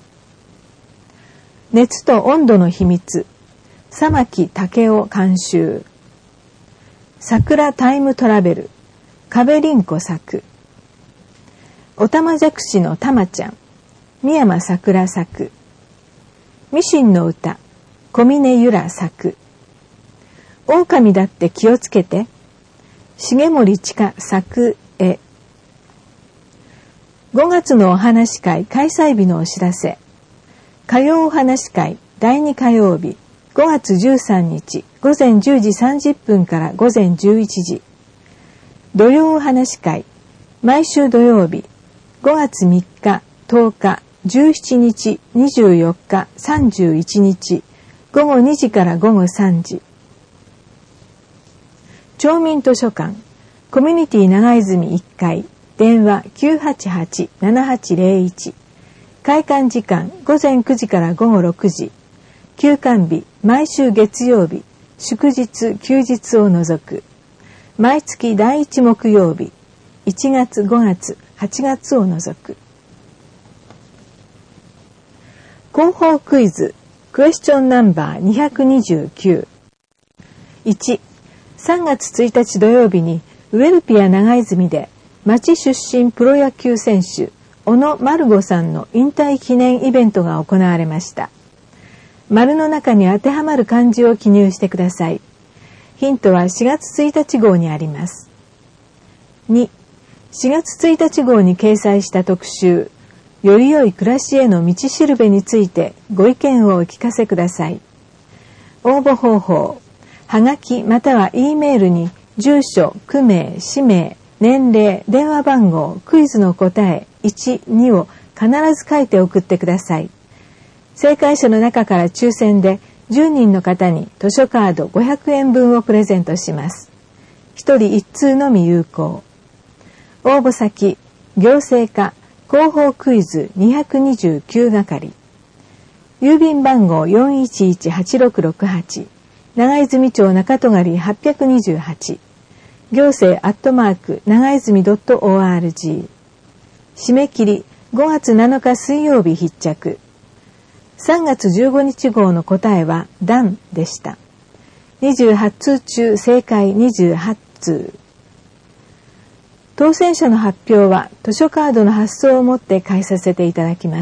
熱と温度の秘密。佐牧武雄監修。桜タイムトラベル。壁凛子作。おたまじゃくしのたまちゃん。三山桜作。ミシンの歌。小峰ゆら作。狼だって気をつけて。重森千佳作絵。 ごがつのお話会開催日のお知らせ。火曜お話会だいに火曜日、ごがつじゅうさんにちごぜんじゅうじさんじゅっぷんからごぜんじゅういちじ。土曜お話会、毎週土曜日、ごがつみっか、とおか、じゅうしちにち、にじゅうよっか、さんじゅういちにち、ごごにじからごごさんじ。町民図書館、コミュニティ長泉いっかい、電話 きゅうはちはち ななはちゼロいち。開館時間ごぜんくじからごごろくじ。休館日、毎週月曜日、祝日、休日を除く。毎月だいいち木曜日、いちがつ、ごがつ、はちがつを除く。広報クイズ、クエスチョンナンバーにひゃくにじゅうきゅう。いち、さんがつついたち土曜日にウェルピア長泉で町出身プロ野球選手小野丸吾さんの引退記念イベントが行われました。丸の中に当てはまる漢字を記入してください。ヒントはしがつついたち号にあります。に、しがつついたち号に掲載した特集、より良い暮らしへの道しるべについてご意見をお聞かせください。応募方法、はがきまたは E メールに住所、区名、氏名、年齢、電話番号、クイズの答えいち、にを必ず書いて送ってください。正解者の中から抽選でじゅうにんの方に図書カードごひゃくえんぶんをプレゼントします。ひとりいっつうのみ有効。応募先、行政課広報クイズにひゃくにじゅうきゅう係。郵便番号 よんいちいちはちろくろくはち、長泉町中戸狩はっぴゃくにじゅうはち、行政アットマーク長泉 ドットオーアールジー。 締め切りごがつなのか水曜日必着。さんがつじゅうごにち号の答えは段でした。にじゅうはちつう中正解にじゅうはちつう。当選者の発表は図書カードの発送をもって返させていただきます。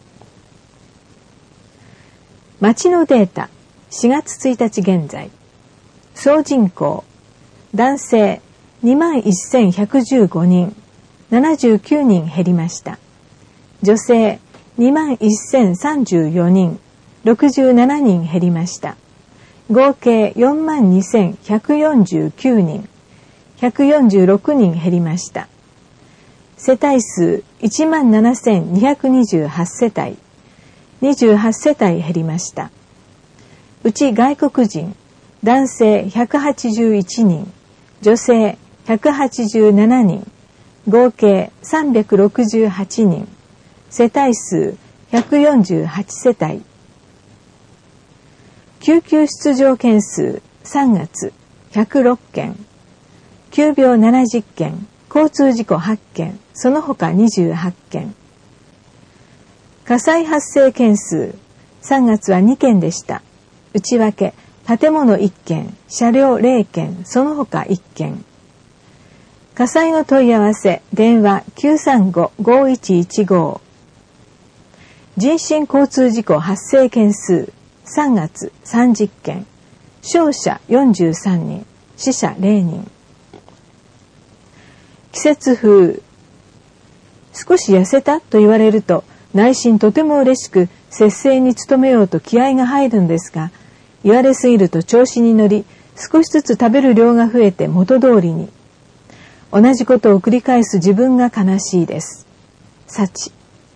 町のデータ、しがつついたち現在。総人口、男性 にまんせんひゃくじゅうごにん、ななじゅうきゅうにん減りました。女性にまんせんさんじゅうよにん、ろくじゅうななにん減りました。合計 よんまんにせんひゃくよんじゅうきゅうにん、ひゃくよんじゅうろくにん減りました。世帯数いちまんななせんにひゃくにじゅうはちせたい、にじゅうはちせたい減りました。うち外国人、男性ひゃくはちじゅういちにん、女性ひゃくはちじゅうななにん、合計さんびゃくろくじゅうはちにん、世帯数ひゃくよんじゅうはちせたい。救急出場件数さんがつひゃくろっけん、急病ななじゅっけん、交通事故はっけん、その他にじゅうはっけん。火災発生件数さんがつはにけんでした。内訳、建物いっけん、車両ぜろけん、その他いっけん。火災の問い合わせ、電話 きゅうさんご ごいちいちご。人身交通事故発生件数さんがつさんじゅっけん、傷者よんじゅうさんにん、死者ぜろにん。季節風、少し痩せたと言われると内心とても嬉しく節制に努めようと気合が入るんですが、言われすぎると調子に乗り、少しずつ食べる量が増えて元通りに。同じことを繰り返す自分が悲しいです。幸。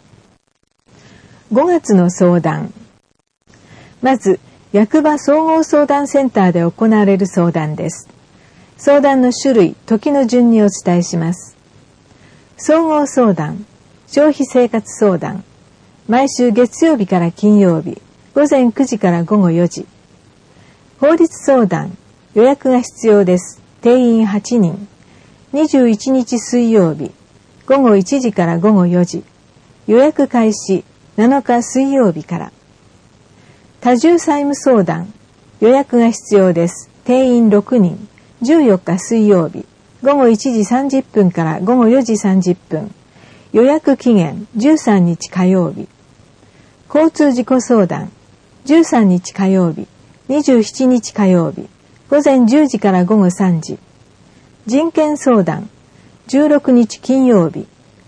ごがつの相談。まず、役場総合相談センターで行われる相談です。相談の種類、時の順にお伝えします。総合相談、消費生活相談。毎週月曜日から金曜日、ごぜんくじからごごよじ。法律相談、予約が必要です。定員はちにん。にじゅういちにち水曜日、ごごいちじからごごよじ。予約開始、なのか水曜日から。多重債務相談、予約が必要です。定員ろくにん。じゅうよっか水曜日、ごごいちじさんじゅっぷんからごごよじさんじゅっぷん。予約期限じゅうさんにち火曜日。交通事故相談、じゅうさんにち火曜日、にじゅうしちにち火曜日、ごぜんじゅうじからごごさんじ。人権相談、じゅうろくにち金曜日、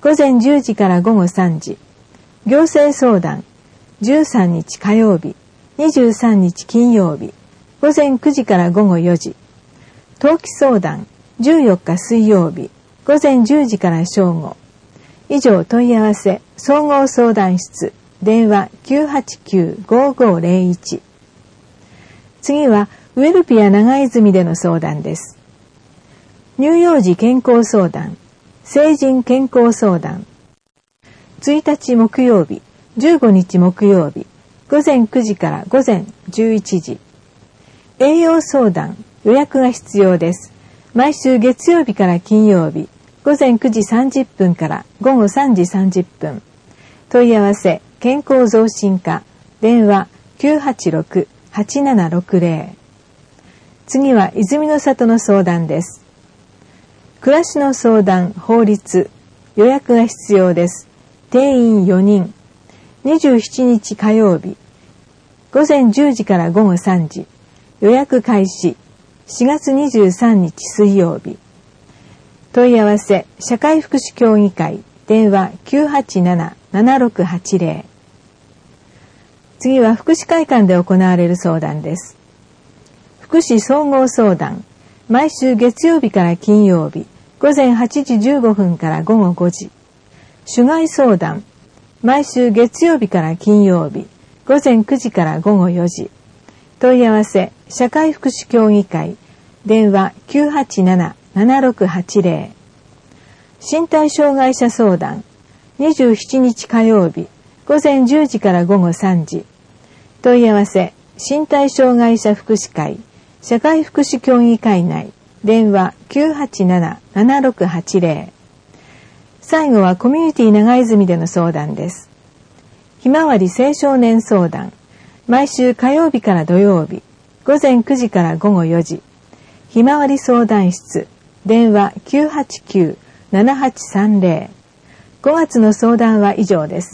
午前じゅうじから午後さんじ。行政相談じゅうさんにち火曜日、にじゅうさんにち金曜日、午前くじから午後よじ。登記相談じゅうよっか水曜日、午前じゅうじから正午。以上問い合わせ総合相談室電話 きゅうはちきゅう ごーごーぜろいち。次はウェルピア長泉での相談です。乳幼児健康相談、成人健康相談。いちにち木曜日、じゅうごにち木曜日、午前くじから午前じゅういちじ。栄養相談、予約が必要です。毎週月曜日から金曜日、午前くじさんじゅっぷんから午後さんじさんじゅっぷん。問い合わせ、健康増進課、電話 きゅうはちろく はちななろくぜろ。次は泉の里の相談です。暮らしの相談、法律、予約が必要です。定員よにん。にじゅうしちにち火曜日、午前じゅうじから午後さんじ。予約開始。しがつにじゅうさんにち水曜日。問い合わせ、社会福祉協議会、電話 きゅうはちなな ななろくはちぜろ。次は福祉会館で行われる相談です。福祉総合相談、毎週月曜日から金曜日、午前はちじじゅうごふんから午後ごじ。主害相談、毎週月曜日から金曜日、午前くじから午後よじ。問い合わせ、社会福祉協議会、電話 きゅうはちなな ななろくはちぜろ。身体障害者相談、にじゅうしちにち火曜日、午前じゅうじから午後さんじ。問い合わせ、身体障害者福祉会、社会福祉協議会内、電話 きゅうはちなな ななろくはちぜろ。最後はコミュニティ長泉での相談です。ひまわり青少年相談、毎週火曜日から土曜日、午前くじから午後よじ。ひまわり相談室、電話 きゅうはちきゅう ななはちさんぜろ。ごがつの相談は以上です。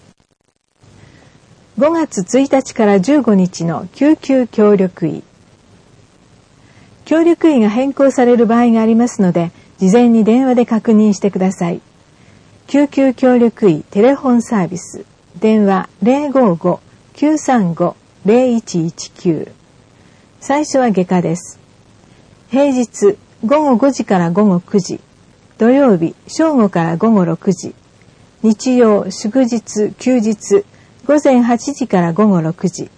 ごがつついたちからじゅうごにちの救急協力医。協力医が変更される場合がありますので、事前に電話で確認してください。救急協力医テレフォンサービス、電話 ぜろごご きゅうさんご ぜろいちいちきゅう。最初は外科です。平日ごごごじからごごくじ、土曜日正午からごごろくじ、日曜祝日休日午前はちじからごごろくじ。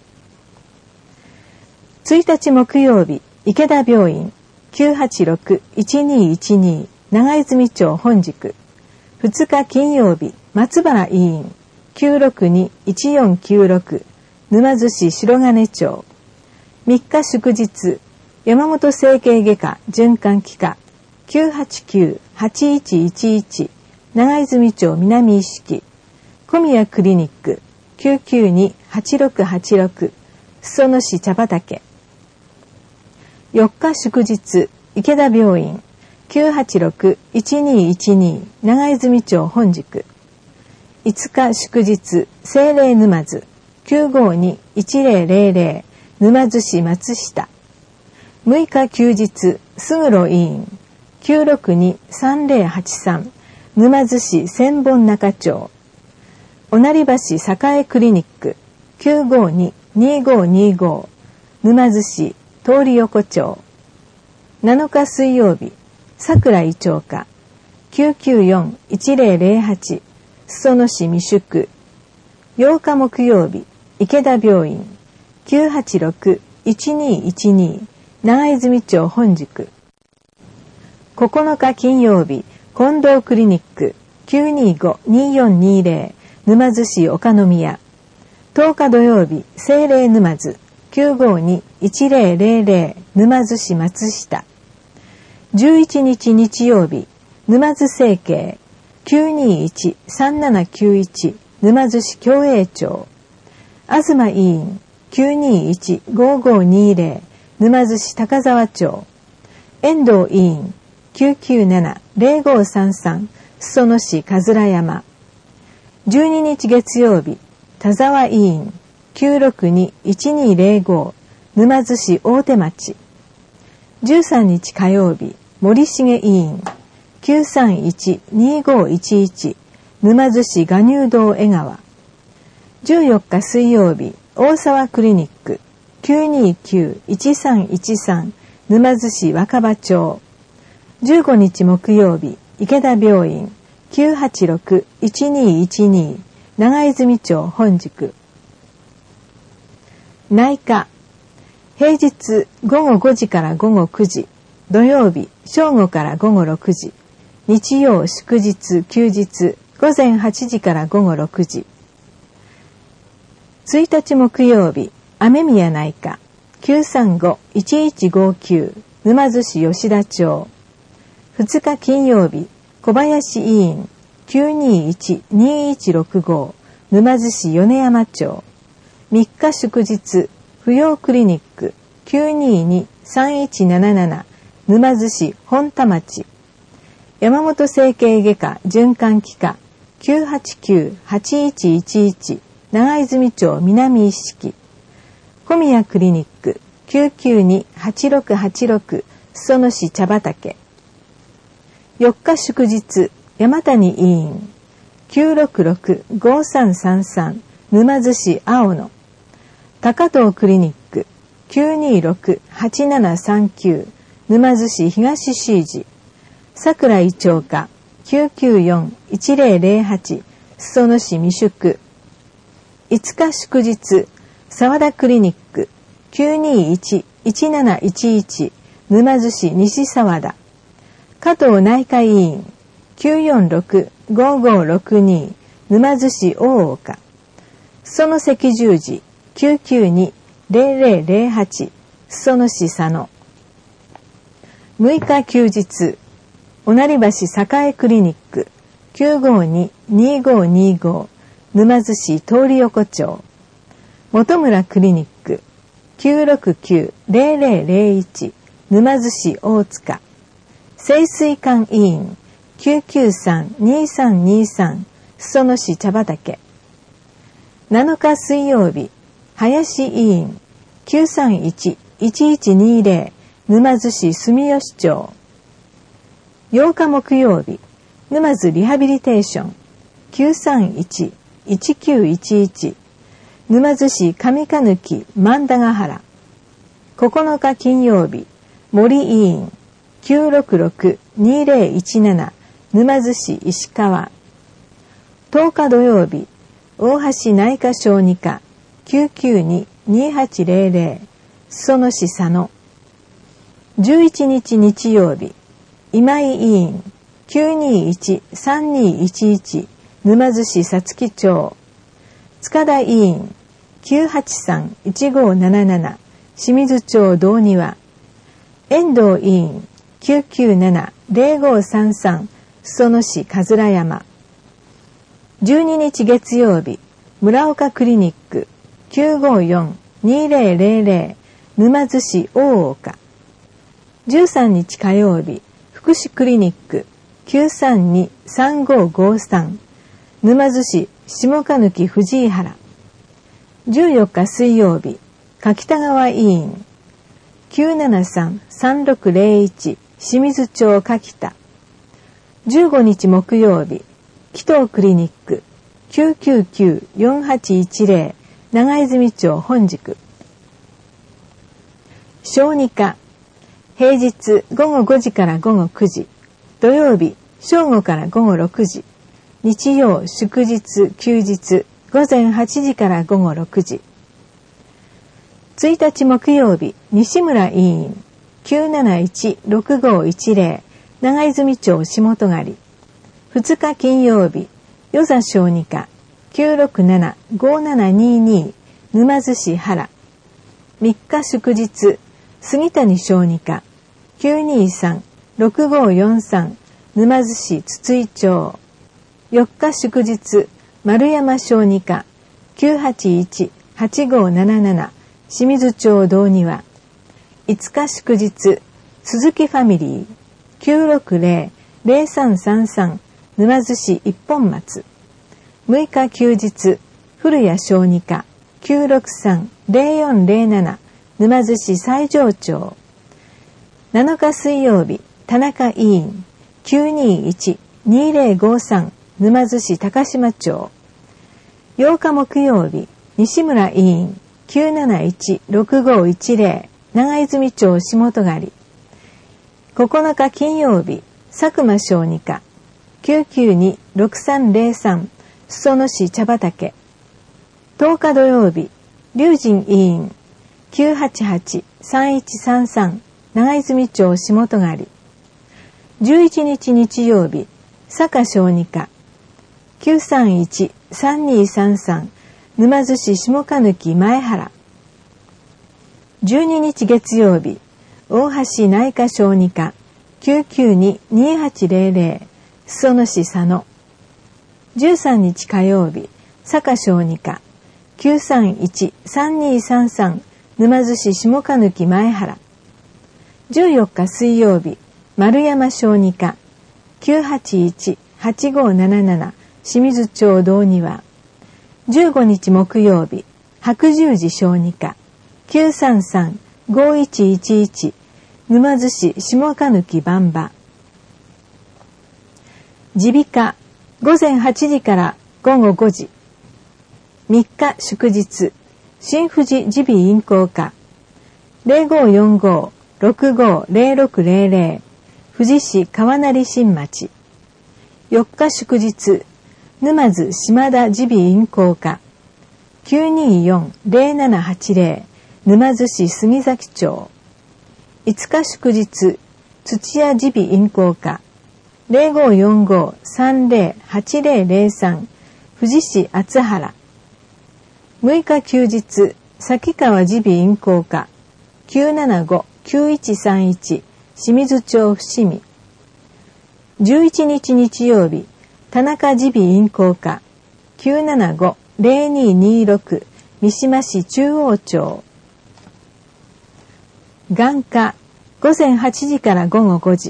ついたち木曜日池田病院 きゅうはちろく いちにいちに 長泉町本宿。ふつか金曜日松原医院 きゅうろくに いちよんきゅうろく 沼津市白金町。みっか祝日山本整形外科循環器科 きゅうはちきゅう はちいちいちいち 長泉町南一色。小宮クリニック きゅうきゅうに はちろくはちろく 裾野市茶畑。よっか祝日池田病院 きゅうはちろく いちにいちに 長泉町本宿。いつか祝日聖霊沼津 きゅうごに いちぜろぜろぜろ 沼津市松下。むいか休日すぐろ医院 きゅうろくに さんぜろはちさん 沼津市千本中町。おなり橋栄クリニック きゅうごに にごにご 沼津市通横町。なのか水曜日桜井町課 きゅうきゅうよん いちぜろぜろはち 裾野市未宿。ようか木曜日池田病院 きゅうはちろく いちにいちに 長泉町本宿。ここのか金曜日近藤クリニック きゅうにご によんにぜろ 沼津市岡宮。とおか土曜日聖霊沼津 きゅうごに いちぜろぜろぜろ 沼津市松下。じゅういちにち日曜日沼津整形 きゅうにいち さんななきゅういち 沼津市共栄町。東医院 きゅうにいち ごごにぜろ 沼津市高沢町。遠藤医院 きゅうきゅうなな ぜろごさんさん 裾野市桂山。じゅうににち月曜日田沢医院 きゅうろくに いちにぜろご 沼津市大手町。じゅうさんにち火曜日森重医院きゅうさんいち にごいちいち 沼津市賀入堂江川。じゅうよっか水曜日、大沢クリニック きゅうにきゅう いちさんいちさん 沼津市若葉町。じゅうごにち木曜日、池田病院 きゅうはちろく いちにいちに 長泉町本宿。内科、平日ごごごじからごごくじ、土曜日正午からごごろくじ、日曜祝日休日午前はちじからごごろくじ。ついたち木曜日、雨宮内科 きゅうさんご いちいちごきゅう 沼津市吉田町。ふつか金曜日、小林医院 きゅうにいち にいちろくご 沼津市米山町。みっか祝日、扶養クリニック きゅうにに さんいちなななな 沼津市本田町。山本整形外科循環器科 きゅうはちきゅう はちいちいちいち 長泉町南一色。小宮クリニック きゅうきゅうに はちろくはちろく 裾野市茶畑。よっか祝日、山谷医院 きゅうろくろく ごさんさんさん 沼津市青野。高藤クリニック きゅうにろく はちななさんきゅう 沼津市東椎寺。桜井町科 きゅうきゅうよん いちぜろぜろはち 裾野市未宿。いつか祝日、沢田クリニック きゅうにいち いちなないちいち 沼津市西沢田。加藤内科医院 きゅうよんろく ごごろくに 沼津市大岡。裾野赤十字 きゅうきゅうに ぜろぜろぜろはち 裾野市佐野。むいか休日、御成橋栄クリニック きゅうごに にごにご 沼津市通横丁。本村クリニック きゅうろくきゅう ぜろぜろぜろいち 沼津市大塚。清水館医院 きゅうきゅうさん にさんにさん 裾野市茶畑。なのか水曜日、林医院 きゅうさんいち いちいちにぜろ 沼津市住吉町。ようか木曜日、沼津リハビリテーション きゅうさんいち いちきゅういちいち 沼津市上鹿貫万田ヶ原。ここのか金曜日、森医院 きゅうろくろく にぜろいちなな 沼津市石川。とおか土曜日、大橋内科小児科 きゅうきゅうに にはちぜろぜろ 裾野市佐野。じゅういちにち日曜日、今井医院 きゅうにいち さんにいちいち 沼津市さつき町。塚田医院 きゅうはちさん いちごなななな 清水町道庭。遠藤医院 きゅうきゅうなな ぜろごさんさん 裾野市桂山。じゅうににち月曜日、村岡クリニック きゅうごよん にぜろぜろぜろ 沼津市大岡。じゅうさんにち火曜日、福祉クリニック きゅうさんに さんごごさん 沼津市下鹿貫藤井原。じゅうよっか水曜日、柿田川医院 きゅうななさん さんろくぜろいち 清水町柿田。じゅうごにち木曜日、紀藤クリニック きゅうきゅうきゅう よんはちいちぜろ 長泉町本宿。小児科、平日ごごごじからごごくじ、土曜日正午からごごろくじ、日曜祝日休日午前はちじからごごろくじ。ついたち木曜日、西村医院 きゅうなないち ろくごいちぜろ 長泉町下戸狩。ふつか金曜日、与座小児科 きゅうろくなな ごななにに 沼津市原。みっか祝日、杉谷小児科 きゅうにさん ろくごよんさん 沼津市筒井町。よっか祝日、丸山小児科 きゅうはちいち はちごなななな 清水町道庭。いつか祝日、鈴木ファミリー きゅうろくぜろ ぜろさんさんさん 沼津市一本松。むいか休日、古谷小児科 きゅうろくさん ぜろよんぜろなな 沼津市西条町。なのか水曜日、田中医院きゅうにいち にぜろごさん 沼津市高島町。ようか木曜日、西村委員 きゅうなないち ろくごいちぜろ 長泉町下戸狩。ここのか金曜日、佐久間小児科 きゅうきゅうに ろくさんぜろさん 裾野市茶畑。とおか土曜日、龍神委員 きゅうはちはち さんいちさんさん 長泉町下戸狩。じゅういちにち日曜日、坂小児科 きゅうさんいち さんにさんさん 沼津市下鹿貫前原。じゅうににち月曜日、大橋内科小児科 きゅうきゅうに にはちぜろぜろ 裾野市佐野。じゅうさんにち火曜日、坂小児科 きゅうさんいち さんにさんさん 沼津市下鹿貫前原。じゅうよっか水曜日、丸山小児科 きゅうはちいち はちごななな 清水町道庭。じゅうごにち木曜日、白十字小児科 きゅうさんさん ごいちいちいち 沼津市下鹿貫番場。耳鼻科ごぜんはちじからごごごじ。みっか祝日、新富士耳鼻咽喉科 ぜろごよんご ろくごぜろろくぜろぜろ 富士市川成新町。よっか祝日、沼津島田耳鼻咽喉科 きゅうによん ぜろななはちぜろ 沼津市杉崎町。いつか祝日、土屋耳鼻咽喉科 ぜろごよんご さんぜろはちぜろぜろさん 富士市厚原。むいか休日、崎川耳鼻咽喉科 きゅうななご きゅういちさんいち 清水町伏見。じゅういちにち日曜日、田中耳鼻咽喉科 きゅうななご ぜろににろく 三島市中央町。眼科ごぜんはちじからごごごじ。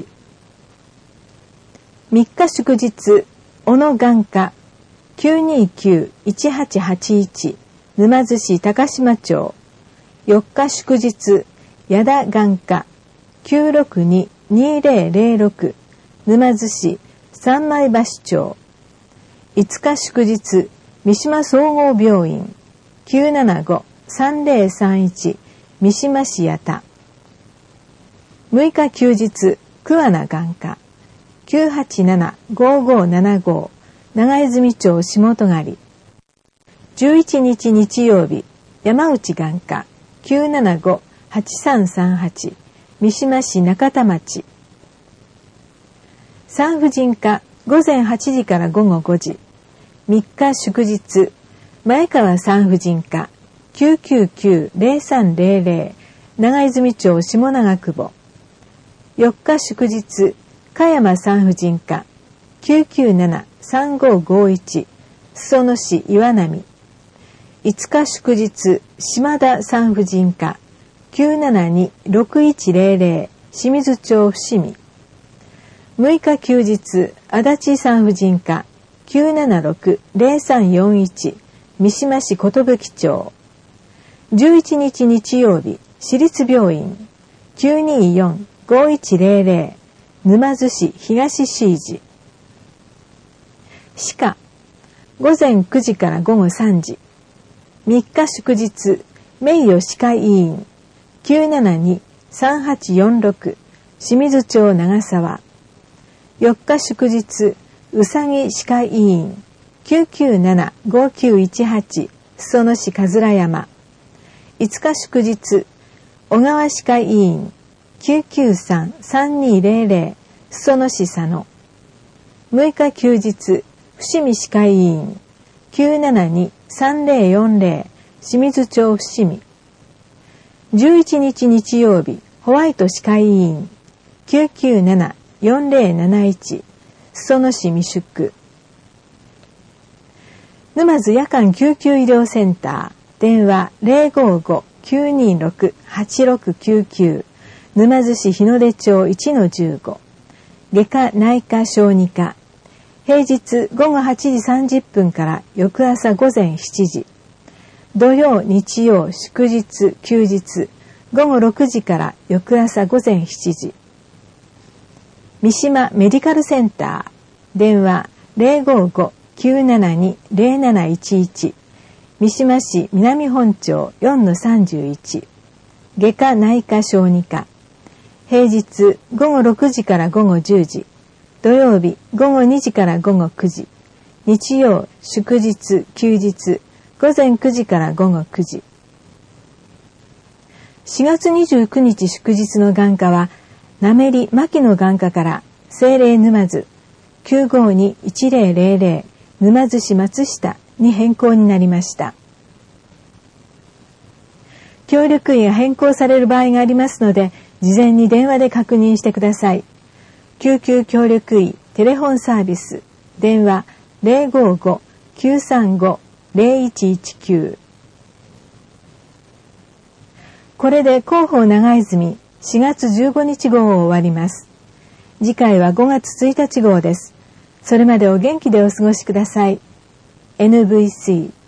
みっか祝日、小野眼科 きゅうにきゅう いちはちはちいち 沼津市高島町。よっか祝日、矢田眼科 きゅうろくに にぜろぜろろく 沼津市三枚橋町。いつか祝日、三島総合病院 きゅうななご さんぜろさんいち 三島市八田。むいか休日、桑名眼科 きゅうはちなな ごごななご 長泉町下戸狩。じゅういちにち日曜日、山内眼科 きゅうななご はちさんさんはち 三島市中田町。産婦人科ごぜんはちじからごごごじ。みっか祝日、前川産婦人科 きゅうきゅうきゅう ぜろさんぜろぜろ 長泉町下長久保。よっか祝日、香山産婦人科 きゅうきゅうなな さんごごいち 裾野市岩波。いつか祝日、島田産婦人科 きゅうななに ろくいちぜろぜろ 清水町伏見。むいか休日、足立産婦人科 きゅうななろく ぜろさんよんいち 三島市寿町。じゅういちにち日曜日、市立病院 きゅうによん ごいちぜろぜろ 沼津市東市寺。歯科ごぜんくじからごごさんじ。みっか祝日、名誉歯科医院 きゅうななに さんはちよんろく 清水町長沢。よっか祝日、うさぎ歯科医院 きゅうきゅうなな ごきゅういちはち 裾野市桂山。いつか祝日、小川歯科医院 きゅうきゅうさん さんにぜろぜろ 裾野市佐野。むいか休日、伏見歯科医院 きゅうななに さんぜろよんぜろ 清水町伏見。じゅういちにち日曜日、ホワイト歯科医院 きゅうきゅうなな よんぜろなないち 裾野市三宿。沼津夜間救急医療センター電話 ぜろごご きゅうにろく はちろくきゅうきゅう 沼津市日の出町 いちのじゅうご。外科内科小児科平日ごごはちじさんじゅっぷんから翌朝ごぜんしちじ。土曜日曜祝日休日ごごろくじから翌朝ごぜんしちじ。 三島メディカルセンター、電話 ゼロごーごーきゅうななにーゼロなないちいち、三島市南本町 よんのさんじゅういち、外科内科小児科、平日ごごろくじからごごじゅうじ、土曜日ごごにじからごごくじ、日曜、祝日、休日、ごぜんくじからごごくじ。しがつにじゅうくにち祝日の眼科は、なめり牧野眼科から聖霊沼津 きゅうごーにーいちぜろぜろぜろ 沼津市松下に変更になりました。協力医が変更される場合がありますので、事前に電話で確認してください。救急協力医テレフォンサービス、電話 ゼロごーごーきゅうさんごーゼロいちいちきゅう。これで広報長泉しがつじゅうごにち号を終わります。次回はごがつついたち号です。それまでお元気でお過ごしください。エヌブイシー